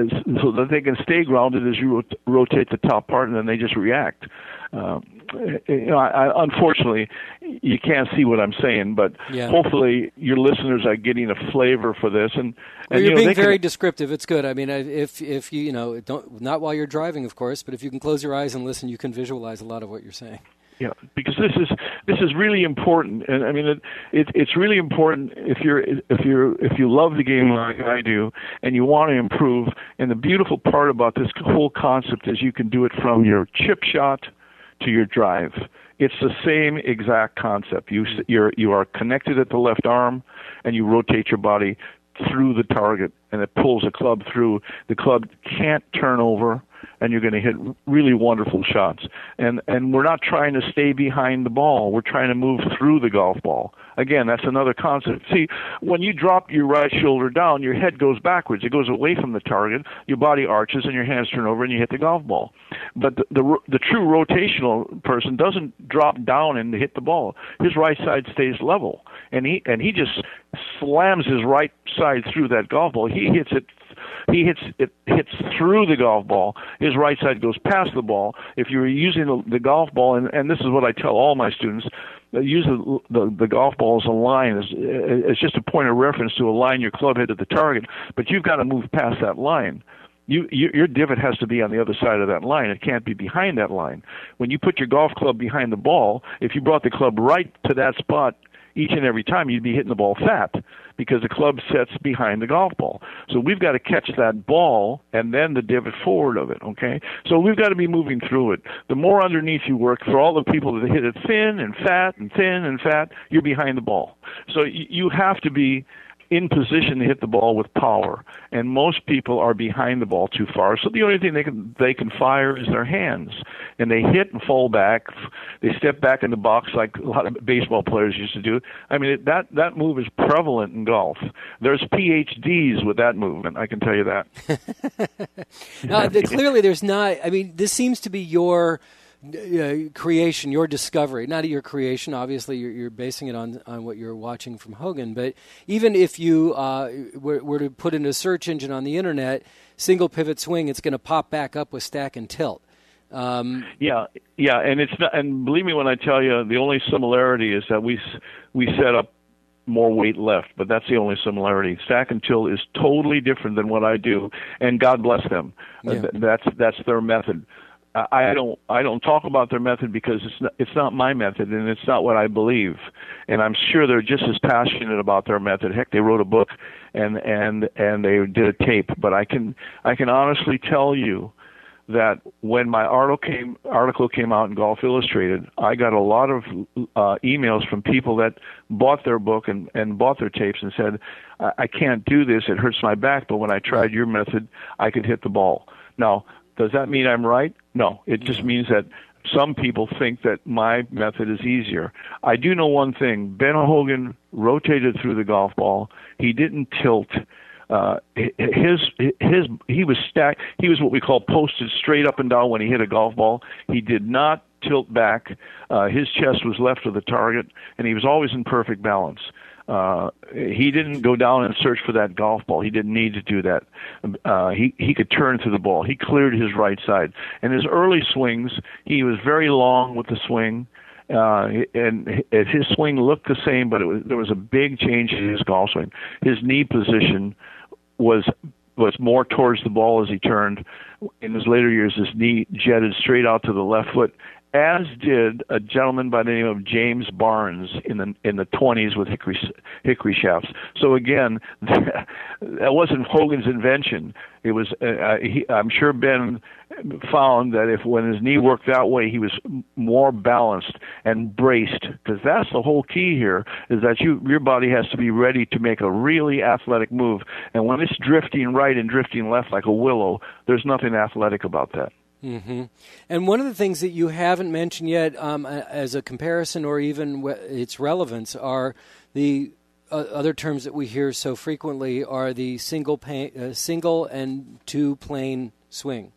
so that they can stay grounded as you rot- rotate the top part, and then they just react. Um, you know, I, I, unfortunately, you can't see what I'm saying, but yeah. Hopefully your listeners are getting a flavor for this. And, and well, you're you know, being very can, descriptive. It's good. I mean, if if you you know don't not while you're driving, of course, but if you can close your eyes and listen, you can visualize a lot of what you're saying. Yeah, because this is this is really important, and I mean it, it it's really important if you're if you're if you love the game like I do, and you want to improve. And the beautiful part about this whole concept is you can do it from your chip shot to your drive. It's the same exact concept. You you're you are connected at the left arm, and you rotate your body through the target, and it pulls the club through. The club can't turn over, and you're going to hit really wonderful shots. And and we're not trying to stay behind the ball. We're trying to move through the golf ball. Again, that's another concept. See, when you drop your right shoulder down, your head goes backwards. It goes away from the target. Your body arches, and your hands turn over, and you hit the golf ball. But the the, the true rotational person doesn't drop down and hit the ball. His right side stays level, and he and he just slams his right side through that golf ball. He hits it. He hits it hits through the golf ball. His right side goes past the ball. If you're using the, the golf ball, and, and this is what I tell all my students, use the, the the golf ball as a line. It's, it's just a point of reference to align your club head to the target, but you've got to move past that line. You, you, your divot has to be on the other side of that line. It can't be behind that line. When you put your golf club behind the ball, if you brought the club right to that spot, each and every time you'd be hitting the ball fat because the club sets behind the golf ball. So we've got to catch that ball and then the divot forward of it, okay? So we've got to be moving through it. The more underneath you work, for all the people that hit it thin and fat and thin and fat, you're behind the ball. So you have to be in position to hit the ball with power, and most people are behind the ball too far. So the only thing they can they can fire is their hands, and they hit and fall back. They step back in the box like a lot of baseball players used to do. I mean, it, that that move is prevalent in golf. There's P H Ds with that movement. I can tell you that. Now, clearly, there's not. I mean, this seems to be your Uh, creation, your discovery, not your creation. Obviously, you're, you're basing it on, on what you're watching from Hogan. But even if you uh, were, were to put in a search engine on the internet, single pivot swing, it's going to pop back up with stack and tilt. Um, yeah, yeah, and it's not. And believe me when I tell you, the only similarity is that we we set up more weight left, but that's the only similarity. Stack and tilt is totally different than what I do, and God bless them. Yeah. Uh, that's that's their method. I don't I don't talk about their method because it's not, it's not my method and it's not what I believe, and I'm sure they're just as passionate about their method. Heck, they wrote a book and and and they did a tape. But I can I can honestly tell you that when my article came article came out in Golf Illustrated, I got a lot of uh, emails from people that bought their book and and bought their tapes and said, I, I can't do this. It hurts my back. But when I tried your method, I could hit the ball. Now, does that mean I'm right? No. It just means that some people think that my method is easier. I do know one thing. Ben Hogan rotated through the golf ball. He didn't tilt. Uh, his his he was stacked. He was what we call posted straight up and down when he hit a golf ball. He did not tilt back. Uh, his chest was left of the target, and he was always in perfect balance. Uh, he didn't go down and search for that golf ball. He didn't need to do that. Uh, he, he could turn to the ball. He cleared his right side. And his early swings, he was very long with the swing. Uh, and his swing looked the same, but it was, there was a big change in his golf swing. His knee position was was more towards the ball as he turned. In his later years, his knee jetted straight out to the left foot, as did a gentleman by the name of James Barnes in the in the twenties with hickory hickory shafts. So again, that wasn't Hogan's invention. It was. Uh, he, I'm sure Ben found that if when his knee worked that way, he was more balanced and braced. Because that's the whole key here: is that you your body has to be ready to make a really athletic move. And when it's drifting right and drifting left like a willow, there's nothing athletic about that. Mm-hmm. And one of the things that you haven't mentioned yet um, as a comparison or even w- its relevance are the uh, other terms that we hear so frequently are the single pa- uh, single and two plane swing.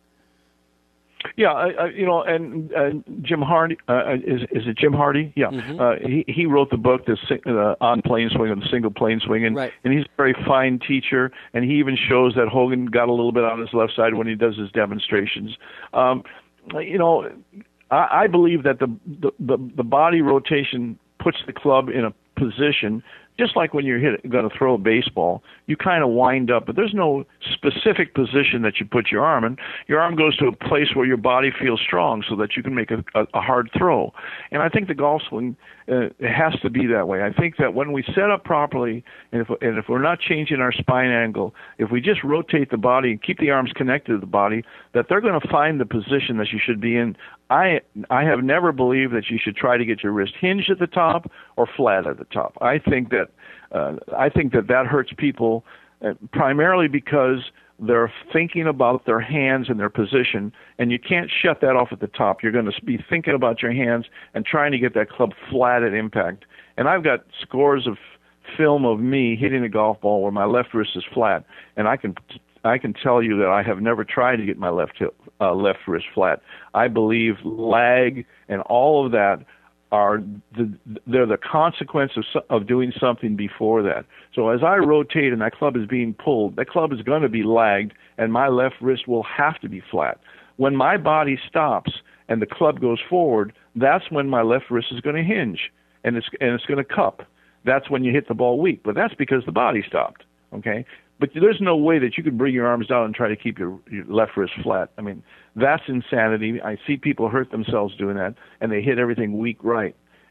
Yeah, I, I, you know, and uh, Jim Hardy, uh, is is it Jim Hardy? Yeah, mm-hmm. uh, he he wrote the book, the uh, on plane swing and the single plane swing, and right. and he's a very fine teacher, and he even shows that Hogan got a little bit on his left side when he does his demonstrations. Um, you know, I, I believe that the, the the the body rotation puts the club in a position. Just like when you're hit, going to throw a baseball, you kind of wind up, but there's no specific position that you put your arm in. Your arm goes to a place where your body feels strong so that you can make a, a, a hard throw. And I think the golf swing uh, it has to be that way. I think that when we set up properly, and if, and if we're not changing our spine angle, if we just rotate the body and keep the arms connected to the body, that they're going to find the position that you should be in. I I have never believed that you should try to get your wrist hinged at the top or flat at the top. I think that uh, I think that that hurts people uh, primarily because they're thinking about their hands and their position, and you can't shut that off at the top. You're going to be thinking about your hands and trying to get that club flat at impact. And I've got scores of film of me hitting a golf ball where my left wrist is flat, and I can I can tell you that I have never tried to get my left hip, uh, left wrist flat. I believe lag and all of that are the, they're the consequence of of doing something before that. So as I rotate and that club is being pulled, that club is going to be lagged, and my left wrist will have to be flat. When my body stops and the club goes forward, that's when my left wrist is going to hinge and it's and it's going to cup. That's when you hit the ball weak, but that's because the body stopped. Okay. But there's no way that you can bring your arms down and try to keep your, your left wrist flat. I mean, that's insanity. I see people hurt themselves doing that, and they hit everything weak right.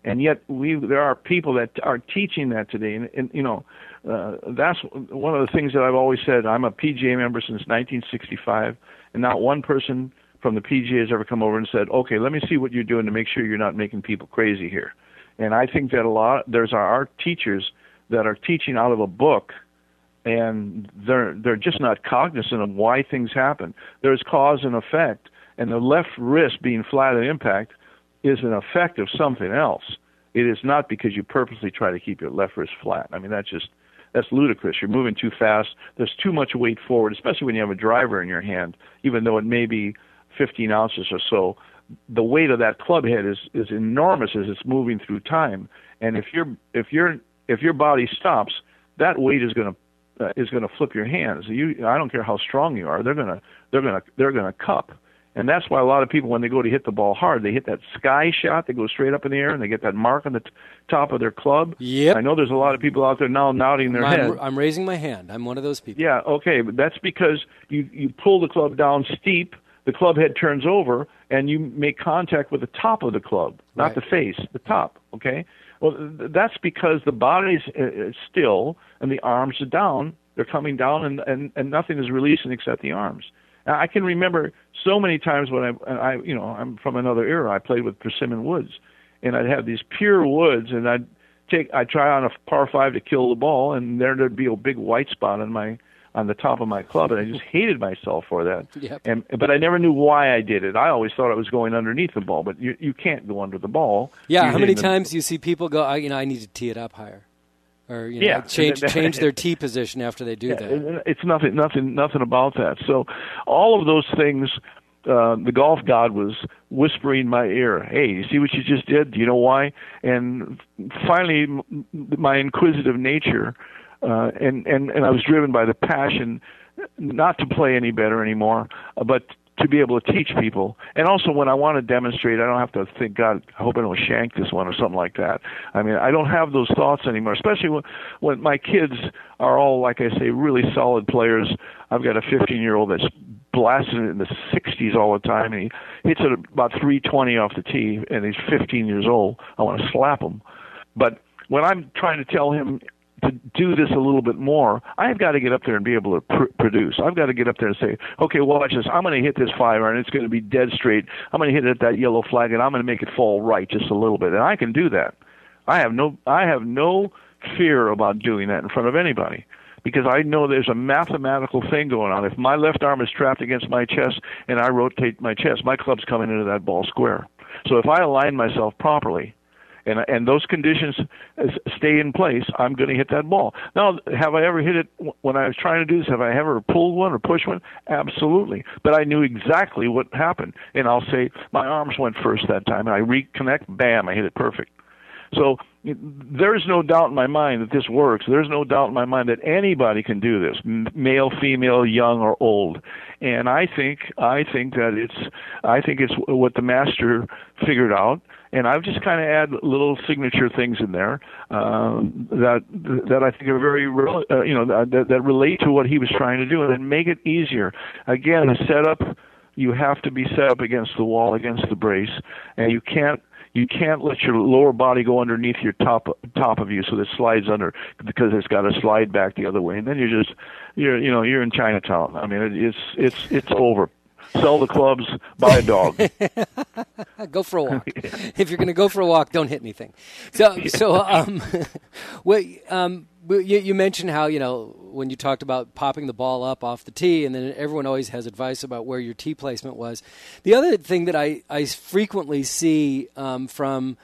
And yet we there are people that are teaching that today. And, and you know, uh, that's one of the things that I've always said. I'm a P G A member since nineteen sixty-five, and not one person from the P G A has ever come over and said, okay, let me see what you're doing to make sure you're not making people crazy here. And I think that a lot, there's our, our teachers that are teaching out of a book, and they're they're just not cognizant of why things happen. There's cause and effect, and the left wrist being flat at impact is an effect of something else. It is not because you purposely try to keep your left wrist flat. I mean, that's just, that's ludicrous. You're moving too fast. There's too much weight forward, especially when you have a driver in your hand, even though it may be fifteen ounces or so. The weight of that club head is, is enormous as it's moving through time. And if you're, if you're, if your body stops, that weight is going to, uh, is going to flip your hands. You, I don't care how strong you are. They're going to, they're going to, they're going to cup. And that's why a lot of people, when they go to hit the ball hard, they hit that sky shot. They go straight up in the air, and they get that mark on the t- top of their club. Yep. I know there's a lot of people out there now nodding their I'm, head. I'm raising my hand. I'm one of those people. Yeah, okay, but that's because you, you pull the club down steep, the club head turns over, and you make contact with the top of the club, not Right. the face, the top, okay? Well, th- that's because the body's uh, still and the arms are down. They're coming down, and, and, and nothing is releasing except the arms. Now, I can remember so many times when I, I, you know, I'm from another era. I played with persimmon woods, and I'd have these pure woods, and I'd take, I'd try on a par five to kill the ball, and there there'd be a big white spot on my, on the top of my club, and I just hated myself for that. Yep. And but I never knew why I did it. I always thought I was going underneath the ball, but you you can't go under the ball. Yeah, You're how many hitting the- times do you see people go, I, you know, I need to tee it up higher? Or, you know, Yeah. change change their tee position after they do Yeah, that. it's nothing, nothing, nothing about that. So, all of those things, uh, the golf god was whispering in my ear, "Hey, you see what you just did? Do you know why?" And finally, m- my inquisitive nature, uh, and and and I was driven by the passion, not to play any better anymore, uh, but to be able to teach people. And also when I want to demonstrate, I don't have to think, God, I hope I don't shank this one or something like that. I mean, I don't have those thoughts anymore, especially when, when my kids are all, like I say, really solid players. I've got a fifteen-year-old that's blasting it in the sixties all the time, and he hits it about three twenty off the tee, and he's fifteen years old. I want to slap him. But when I'm trying to tell him to do this a little bit more, I've got to get up there and be able to pr- produce. I've got to get up there and say, okay, watch this. I'm going to hit this five iron. It's going to be dead straight. I'm going to hit it at that yellow flag, and I'm going to make it fall right just a little bit. And I can do that. I have no, I have no fear about doing that in front of anybody, because I know there's a mathematical thing going on. If my left arm is trapped against my chest and I rotate my chest, my club's coming into that ball square. So if I align myself properly, and and those conditions stay in place, I'm going to hit that ball. Now, have I ever hit it when I was trying to do this? Have I ever pulled one or pushed one? Absolutely. But I knew exactly what happened. And I'll say, my arms went first that time, and I reconnect, bam, I hit it perfect. So there's no doubt in my mind that this works. There's no doubt in my mind that anybody can do this, male, female, young, or old. And I think I think that it's I think it's what the master figured out. And I've just kind of add little signature things in there uh, that that I think are very uh, you know that, that relate to what he was trying to do, and then make it easier. Again, the setup, you have to be set up against the wall, against the brace, and you can't. You can't let your lower body go underneath your top top of you, so that it slides under, because it's got to slide back the other way, and then you're just you're you know you're in Chinatown. I mean, it, it's it's it's over. Sell the clubs, buy a dog. Go for a walk. If you're going to go for a walk, don't hit anything. So, so um, well, um, you, you mentioned how, you know, when you talked about popping the ball up off the tee, and then everyone always has advice about where your tee placement was. The other thing that I, I frequently see um, from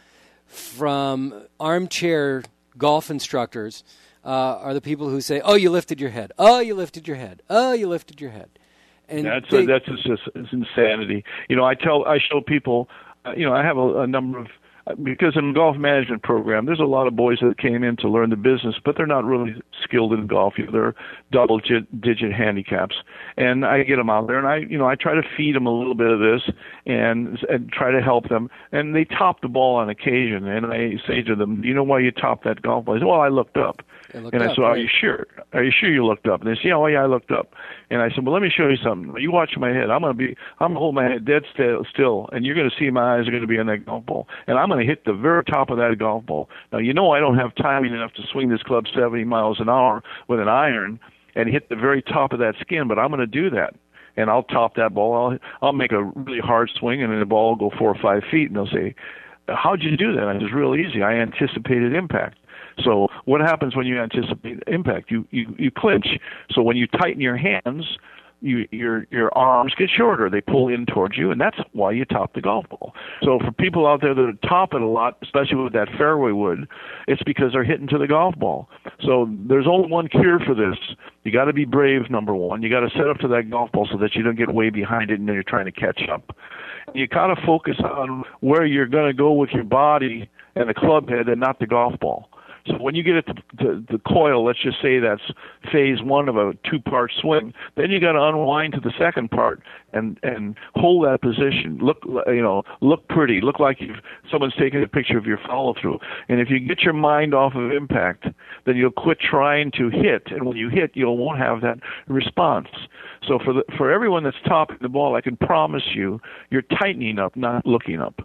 from armchair golf instructors uh, are the people who say, "Oh, you lifted your head. Oh, you lifted your head. Oh, you lifted your head." And that's they, a, that's just it's insanity. You know, I tell I show people, uh, you know, I have a, a number of because in the golf management program, there's a lot of boys that came in to learn the business, but they're not really skilled in golf. You know, they're double digit handicaps, and I get them out there, and I, you know, I try to feed them a little bit of this and and try to help them. And they top the ball on occasion, and I say to them, "Do you know why you topped that golf ball?" They say, "Well, I looked up." looked And I up, said, "Are right. you sure? Are you sure you looked up?" And they said, "Yeah, oh yeah, I looked up." And I said, "Well, let me show you something. You watch my head. I'm gonna be, I'm gonna hold my head dead still, still, and you're gonna see my eyes are gonna be on that golf ball, and I'm going to hit the very top of that golf ball. Now, you know I don't have timing enough to swing this club seventy miles an hour with an iron and hit the very top of that skin, but I'm going to do that. And I'll top that ball. I'll, I'll make a really hard swing, and then the ball will go four or five feet, and they'll say, how'd you do that? And it's real easy. I anticipated impact. So what happens when you anticipate impact? You, you, you clinch. So when you tighten your hands, You, your your arms get shorter. They pull in towards you, and that's why you top the golf ball. So for people out there that top it a lot, especially with that fairway wood, it's because they're hitting to the golf ball. So there's only one cure for this. You got to be brave, number one. You got to set up to that golf ball so that you don't get way behind it and then you're trying to catch up. You got to focus on where you're going to go with your body and the club head and not the golf ball. So when you get it to, to the coil, let's just say that's phase one of a two-part swing, then you got to unwind to the second part and and hold that position. Look, you know, look pretty. Look like you've someone's taking a picture of your follow-through. And if you get your mind off of impact, then you'll quit trying to hit. And when you hit, you won't have that response. So for the, for everyone that's topping the ball, I can promise you, you're tightening up, not looking up.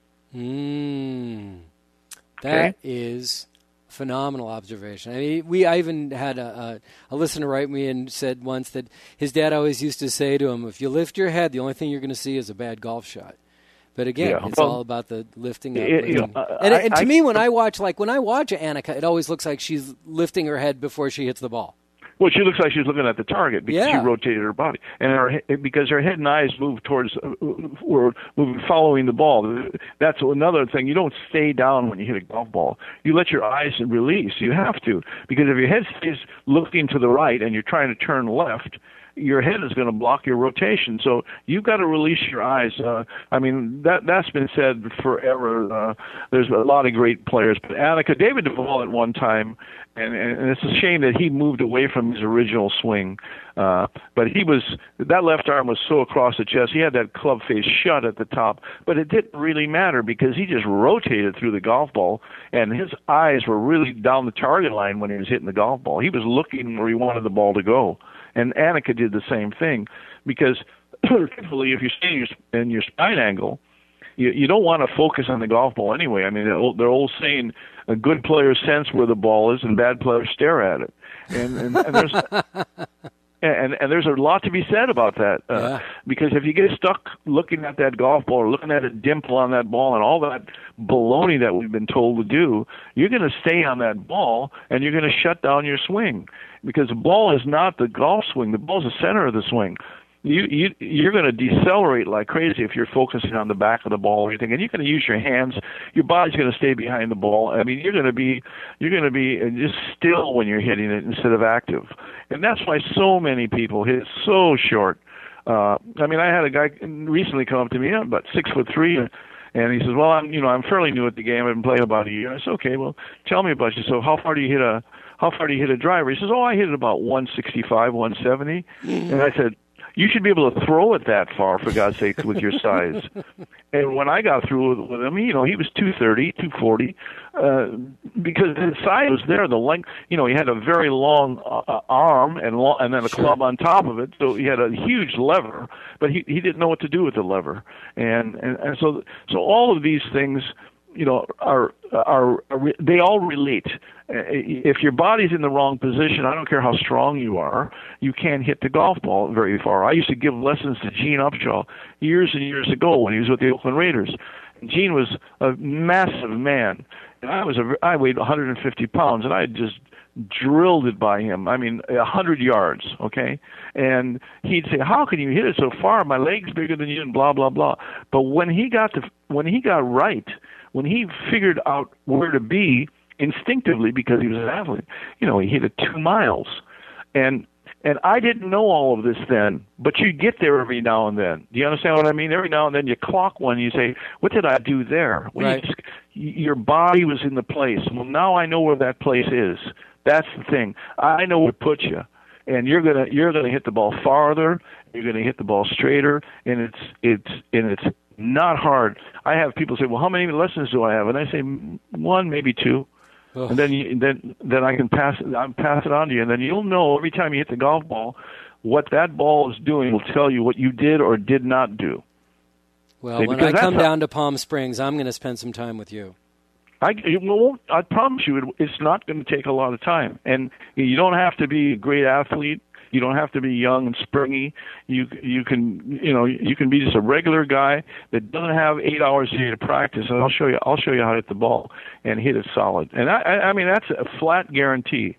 Mm, that okay. is phenomenal observation. I mean, we I even had a, a, a listener write me and said once that his dad always used to say to him, if you lift your head, the only thing you're going to see is a bad golf shot. But again, yeah, it's well, all about the lifting up. It, you know, uh, and, I, and to I, me, when I watch, like when I watch Annika, it always looks like she's lifting her head before she hits the ball. Well, she looks like she's looking at the target because yeah. she rotated her body, and her because her head and eyes move towards, uh, were moving following the ball. That's another thing. You don't stay down when you hit a golf ball. You let your eyes release. You have to, because if your head stays looking to the right and you're trying to turn left, your head is going to block your rotation. So you've got to release your eyes. Uh, I mean, that, that's been said forever. Uh, there's a lot of great players. But Annika, David Duval at one time, and, and it's a shame that he moved away from his original swing. Uh, but he was, that left arm was so across the chest. He had that club face shut at the top. But it didn't really matter because he just rotated through the golf ball, and his eyes were really down the target line when he was hitting the golf ball. He was looking where he wanted the ball to go. And Annika did the same thing because, typically, if you stay in your, in your spine angle, you, you don't want to focus on the golf ball anyway. I mean, they're old, they're old saying, a good player sense where the ball is and bad players stare at it. And, and, and there's and, and there's a lot to be said about that. Uh, yeah. Because if you get stuck looking at that golf ball or looking at a dimple on that ball and all that baloney that we've been told to do, you're going to stay on that ball and you're going to shut down your swing. Because the ball is not the golf swing. The ball is the center of the swing. You, you, you're going to decelerate like crazy if you're focusing on the back of the ball or anything, and you're going to use your hands. Your body's going to stay behind the ball. I mean, you're going to be, you're going to be just still when you're hitting it instead of active, and that's why so many people hit it so short. Uh, I mean, I had a guy recently come up to me, I'm about six foot three, and he says, "Well, I'm, you know, I'm fairly new at the game. I've been playing about a year." I said, "Okay, well, tell me about you. So, how far do you hit a, how far do you hit a driver?" He says, "Oh, I hit it about one sixty-five, one seventy," and I said, "You should be able to throw it that far, for God's sake, with your size." And when I got through with, with him, you know, he was two thirty, two forty, uh, because his size was there. The length, you know, he had a very long uh, arm and long, and then a sure. club on top of it, so he had a huge lever, but he he didn't know what to do with the lever. And and, and so so all of these things, you know, are are, are they all relate. If your body's in the wrong position, I don't care how strong you are, you can't hit the golf ball very far. I used to give lessons to Gene Upshaw years and years ago when he was with the Oakland Raiders. Gene was a massive man, and I was a, I weighed one hundred fifty pounds, and I just drilled it by him. I mean, a hundred yards, okay? And he'd say, "How can you hit it so far? My leg's bigger than you," and blah blah blah. But when he got to when he got right, when he figured out where to be instinctively, because he was an athlete, you know, he hit it two miles, and and I didn't know all of this then, but you get there every now and then. Do you understand what I mean? Every now and then you clock one, and you say, "What did I do there?" Well, right. you just, your body was in the place. Well, now I know where that place is. That's the thing. I know where to put you, and you're gonna you're gonna hit the ball farther. You're gonna hit the ball straighter, and it's it's and it's not hard. I have people say, "Well, how many lessons do I have?" And I say, "One, maybe two." Ugh. And then, you, then, then I can pass it. I pass it on to you, and then you'll know every time you hit the golf ball what that ball is doing. Will tell you what you did or did not do. Well, See, when because I come that's down to Palm Springs, I'm going to spend some time with you. I, it won't, I promise you, it, it's not going to take a lot of time. And you don't have to be a great athlete. You don't have to be young and springy. You you can you know you can be just a regular guy that doesn't have eight hours a day to practice. And I'll show you I'll show you how to hit the ball and hit it solid. And I I, I mean that's a flat guarantee.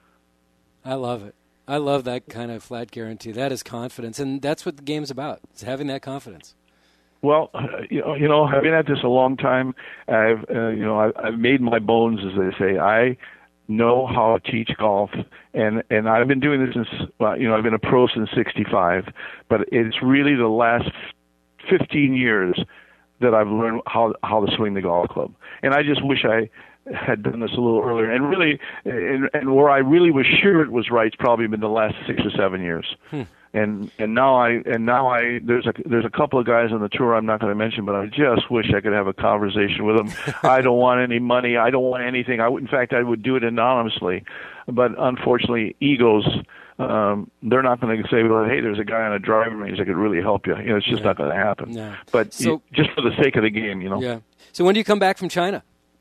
I love it. I love that kind of flat guarantee. That is confidence, and that's what the game's about. It's having that confidence. Well, you know, you know, I've been at this a long time. I've, uh, you know, I've, I've made my bones, as they say. I know how to teach golf, and and I've been doing this since, well, you know, I've been a pro since sixty-five. But it's really the last fifteen years that I've learned how how to swing the golf club. And I just wish I had done this a little earlier. And really, and, and where I really was sure it was right, it's probably been the last six or seven years. Hmm. And and now I and now I there's a there's a couple of guys on the tour I'm not going to mention, but I just wish I could have a conversation with them. I don't want any money. I don't want anything. I would, in fact, I would do it anonymously, but unfortunately, egos. Um, they're not going to say, well, hey, there's a guy on a driving range that could really help you. You know, it's just yeah. not going to happen. Yeah. But so, you, just for the sake of the game, you know. Yeah. So when do you come back from China?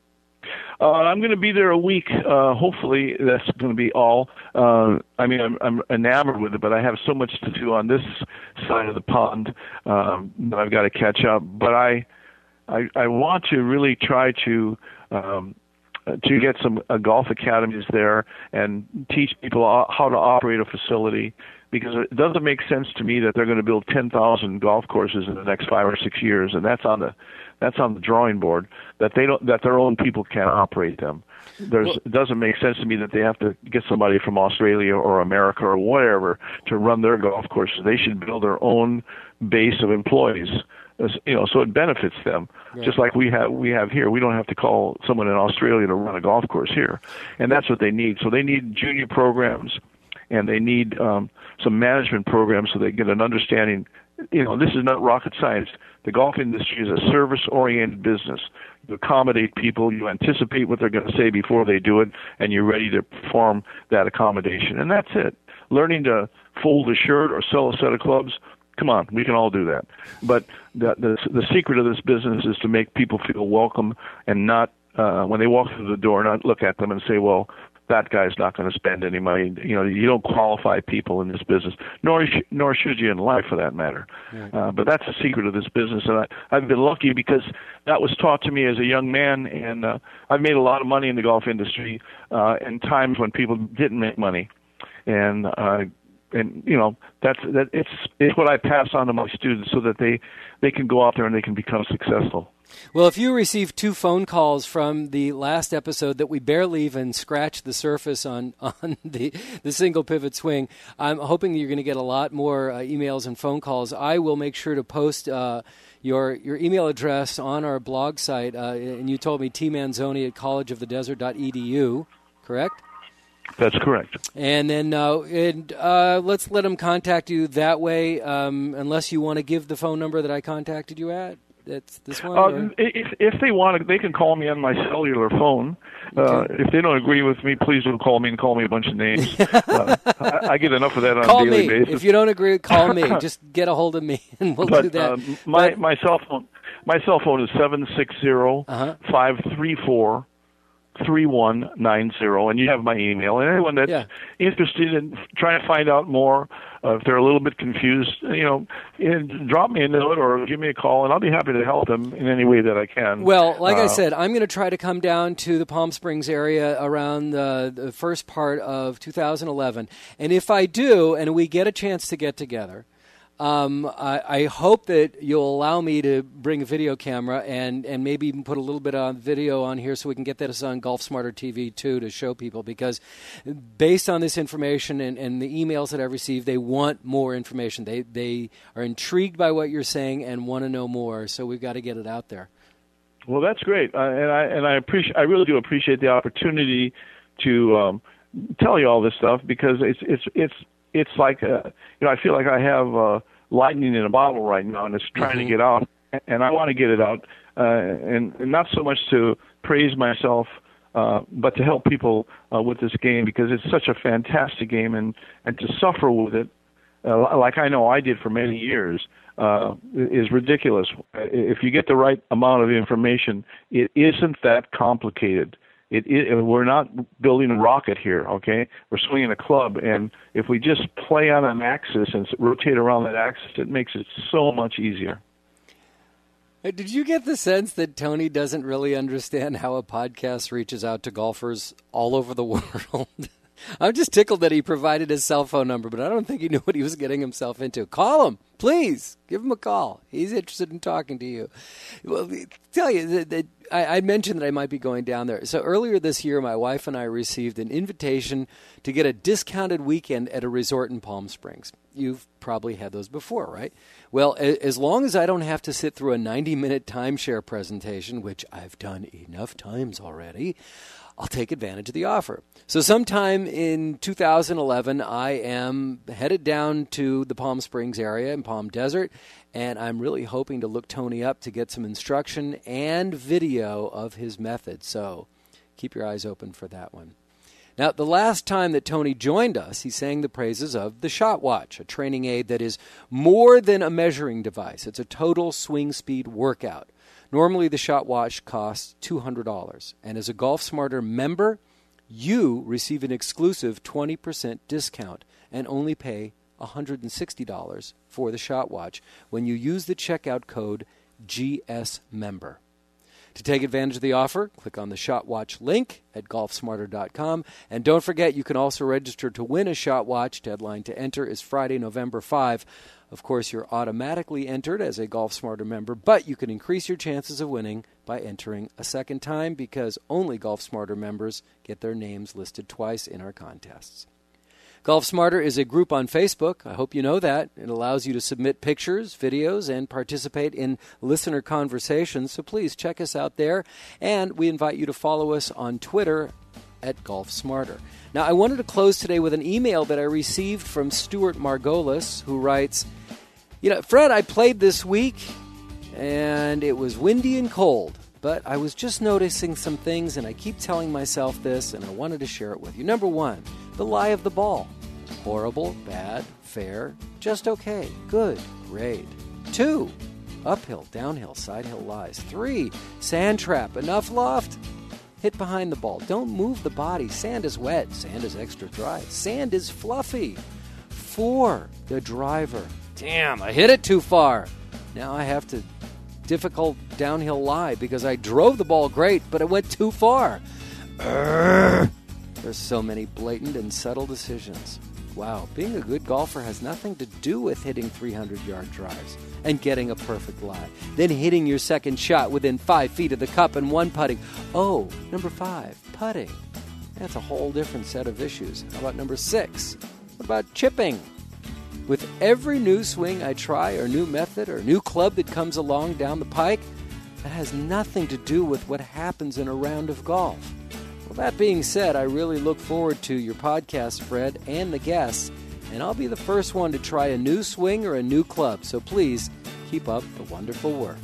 Uh, I'm going to be there a week. Uh, hopefully, that's going to be all. Uh, I mean, I'm, I'm enamored with it, but I have so much to do on this side of the pond um, that I've got to catch up. But I, I, I want to really try to um, to get some uh, golf academies there and teach people how to operate a facility. Because it doesn't make sense to me that they're going to build ten thousand golf courses in the next five or six years, and that's on the that's on the drawing board. That they don't that their own people can't operate them. There's well, it doesn't make sense to me that they have to get somebody from Australia or America or whatever to run their golf courses. They should build their own base of employees, you know, so it benefits them. Right. Just like we have we have here. We don't have to call someone in Australia to run a golf course here, and that's what they need. So they need junior programs. And they need um, some management programs so they get an understanding. You know, this is not rocket science. The golf industry is a service-oriented business. You accommodate people, you anticipate what they're going to say before they do it, and you're ready to perform that accommodation. And that's it. Learning to fold a shirt or sell a set of clubs, come on, we can all do that. But the the, the secret of this business is to make people feel welcome and not, uh, when they walk through the door, not look at them and say, well, that guy's not going to spend any money. You know, you don't qualify people in this business, nor sh- nor should you in life, for that matter. Right. Uh, but that's the secret of this business, and I, I've been lucky because that was taught to me as a young man, and uh, I've made a lot of money in the golf industry uh, in times when people didn't make money, and uh, and you know that's that it's it's what I pass on to my students so that they they can go out there and they can become successful. Well, if you receive two phone calls from the last episode that we barely even scratched the surface on, on the, the single pivot swing, I'm hoping you're going to get a lot more uh, emails and phone calls. I will make sure to post uh, your your email address on our blog site, uh, and you told me t manzoni at college of the desert dot e d u, correct? That's correct. And then uh, and, uh, let's let them contact you that way, um, unless you want to give the phone number that I contacted you at. That's this one. Uh, if if they want to, they can call me on my cellular phone. Uh, okay. If they don't agree with me, please don't call me and call me a bunch of names. uh, I, I get enough of that on call a daily me. basis. If you don't agree, call me. Just get a hold of me, and we'll but, do that. Uh, my but, my cell phone my cell phone is seven six zero five three four three one nine zero, and you have my email. And anyone that's yeah. interested in trying to find out more, uh, if they're a little bit confused, you know, and drop me a note or give me a call, and I'll be happy to help them in any way that I can. Well, like uh, I said, I'm going to try to come down to the Palm Springs area around the, the first part of two thousand eleven. And if I do, and we get a chance to get together, Um, I, I hope that you'll allow me to bring a video camera and, and maybe even put a little bit of video on here so we can get that on Golf Smarter T V too to show people, because based on this information and, and the emails that I've received, they want more information. They they are intrigued by what you're saying and want to know more, so we've got to get it out there. Well, that's great, uh, and I and I appreciate I really do appreciate the opportunity to um, tell you all this stuff, because it's it's it's. It's like, uh, you know, I feel like I have uh, lightning in a bottle right now, and it's trying mm-hmm. to get out, and I want to get it out, uh, and, and not so much to praise myself, uh, but to help people uh, with this game, because it's such a fantastic game, and, and to suffer with it, uh, like I know I did for many years, uh, is ridiculous. If you get the right amount of information, it isn't that complicated. It, it, we're not building a rocket here, okay? We're swinging a club, and if we just play on an axis and rotate around that axis, it makes it so much easier. Did you get the sense that Tony doesn't really understand how a podcast reaches out to golfers all over the world? I'm just tickled that he provided his cell phone number, but I don't think he knew what he was getting himself into. Call him, please. Give him a call. He's interested in talking to you. Well, tell you that, that I, I mentioned that I might be going down there. So earlier this year, my wife and I received an invitation to get a discounted weekend at a resort in Palm Springs. You've probably had those before, right? Well, as long as I don't have to sit through a ninety-minute timeshare presentation, which I've done enough times already, I'll take advantage of the offer. So sometime in two thousand eleven, I am headed down to the Palm Springs area in Palm Desert, and I'm really hoping to look Tony up to get some instruction and video of his method. So keep your eyes open for that one. Now, the last time that Tony joined us, he sang the praises of the Shot Watch, a training aid that is more than a measuring device. It's a total swing speed workout. Normally, the Shot Watch costs two hundred dollars, and as a Golf Smarter member, you receive an exclusive twenty percent discount and only pay one hundred sixty dollars for the Shot Watch when you use the checkout code G S member. To take advantage of the offer, click on the Shot Watch link at golf smarter dot com. And don't forget, you can also register to win a Shot Watch. Deadline to enter is Friday, November fifth. Of course, you're automatically entered as a Golf Smarter member, but you can increase your chances of winning by entering a second time because only Golf Smarter members get their names listed twice in our contests. Golf Smarter is a group on Facebook. I hope you know that. It allows you to submit pictures, videos, and participate in listener conversations. So please check us out there. And we invite you to follow us on Twitter at Golf Smarter. Now, I wanted to close today with an email that I received from Stuart Margolis, who writes, you know, Fred, I played this week, and it was windy and cold. But I was just noticing some things, and I keep telling myself this, and I wanted to share it with you. Number one, the lie of the ball. Horrible, bad, fair, just okay, good, great. Two, uphill, downhill, side hill lies. Three, sand trap, enough loft, hit behind the ball. Don't move the body. Sand is wet. Sand is extra dry. Sand is fluffy. Four, the driver. Damn, I hit it too far. Now I have to difficult downhill lie because I drove the ball great, but it went too far. Urgh. There's so many blatant and subtle decisions. Wow, being a good golfer has nothing to do with hitting three hundred yard drives and getting a perfect lie, then hitting your second shot within five feet of the cup and one putting. Oh, number five, putting. That's a whole different set of issues. How about number six? What about chipping? With every new swing I try or new method or new club that comes along down the pike, that has nothing to do with what happens in a round of golf. Well, that being said, I really look forward to your podcast, Fred, and the guests, and I'll be the first one to try a new swing or a new club, so please keep up the wonderful work.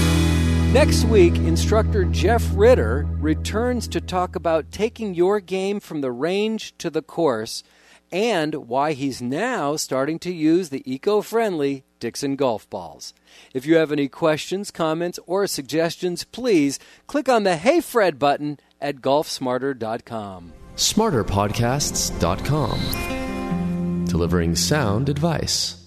Next week, instructor Jeff Ritter returns to talk about taking your game from the range to the course and why he's now starting to use the eco-friendly Dixon golf balls. If you have any questions, comments, or suggestions, please click on the Hey Fred button at golf smarter dot com. smarter podcasts dot com. Delivering sound advice.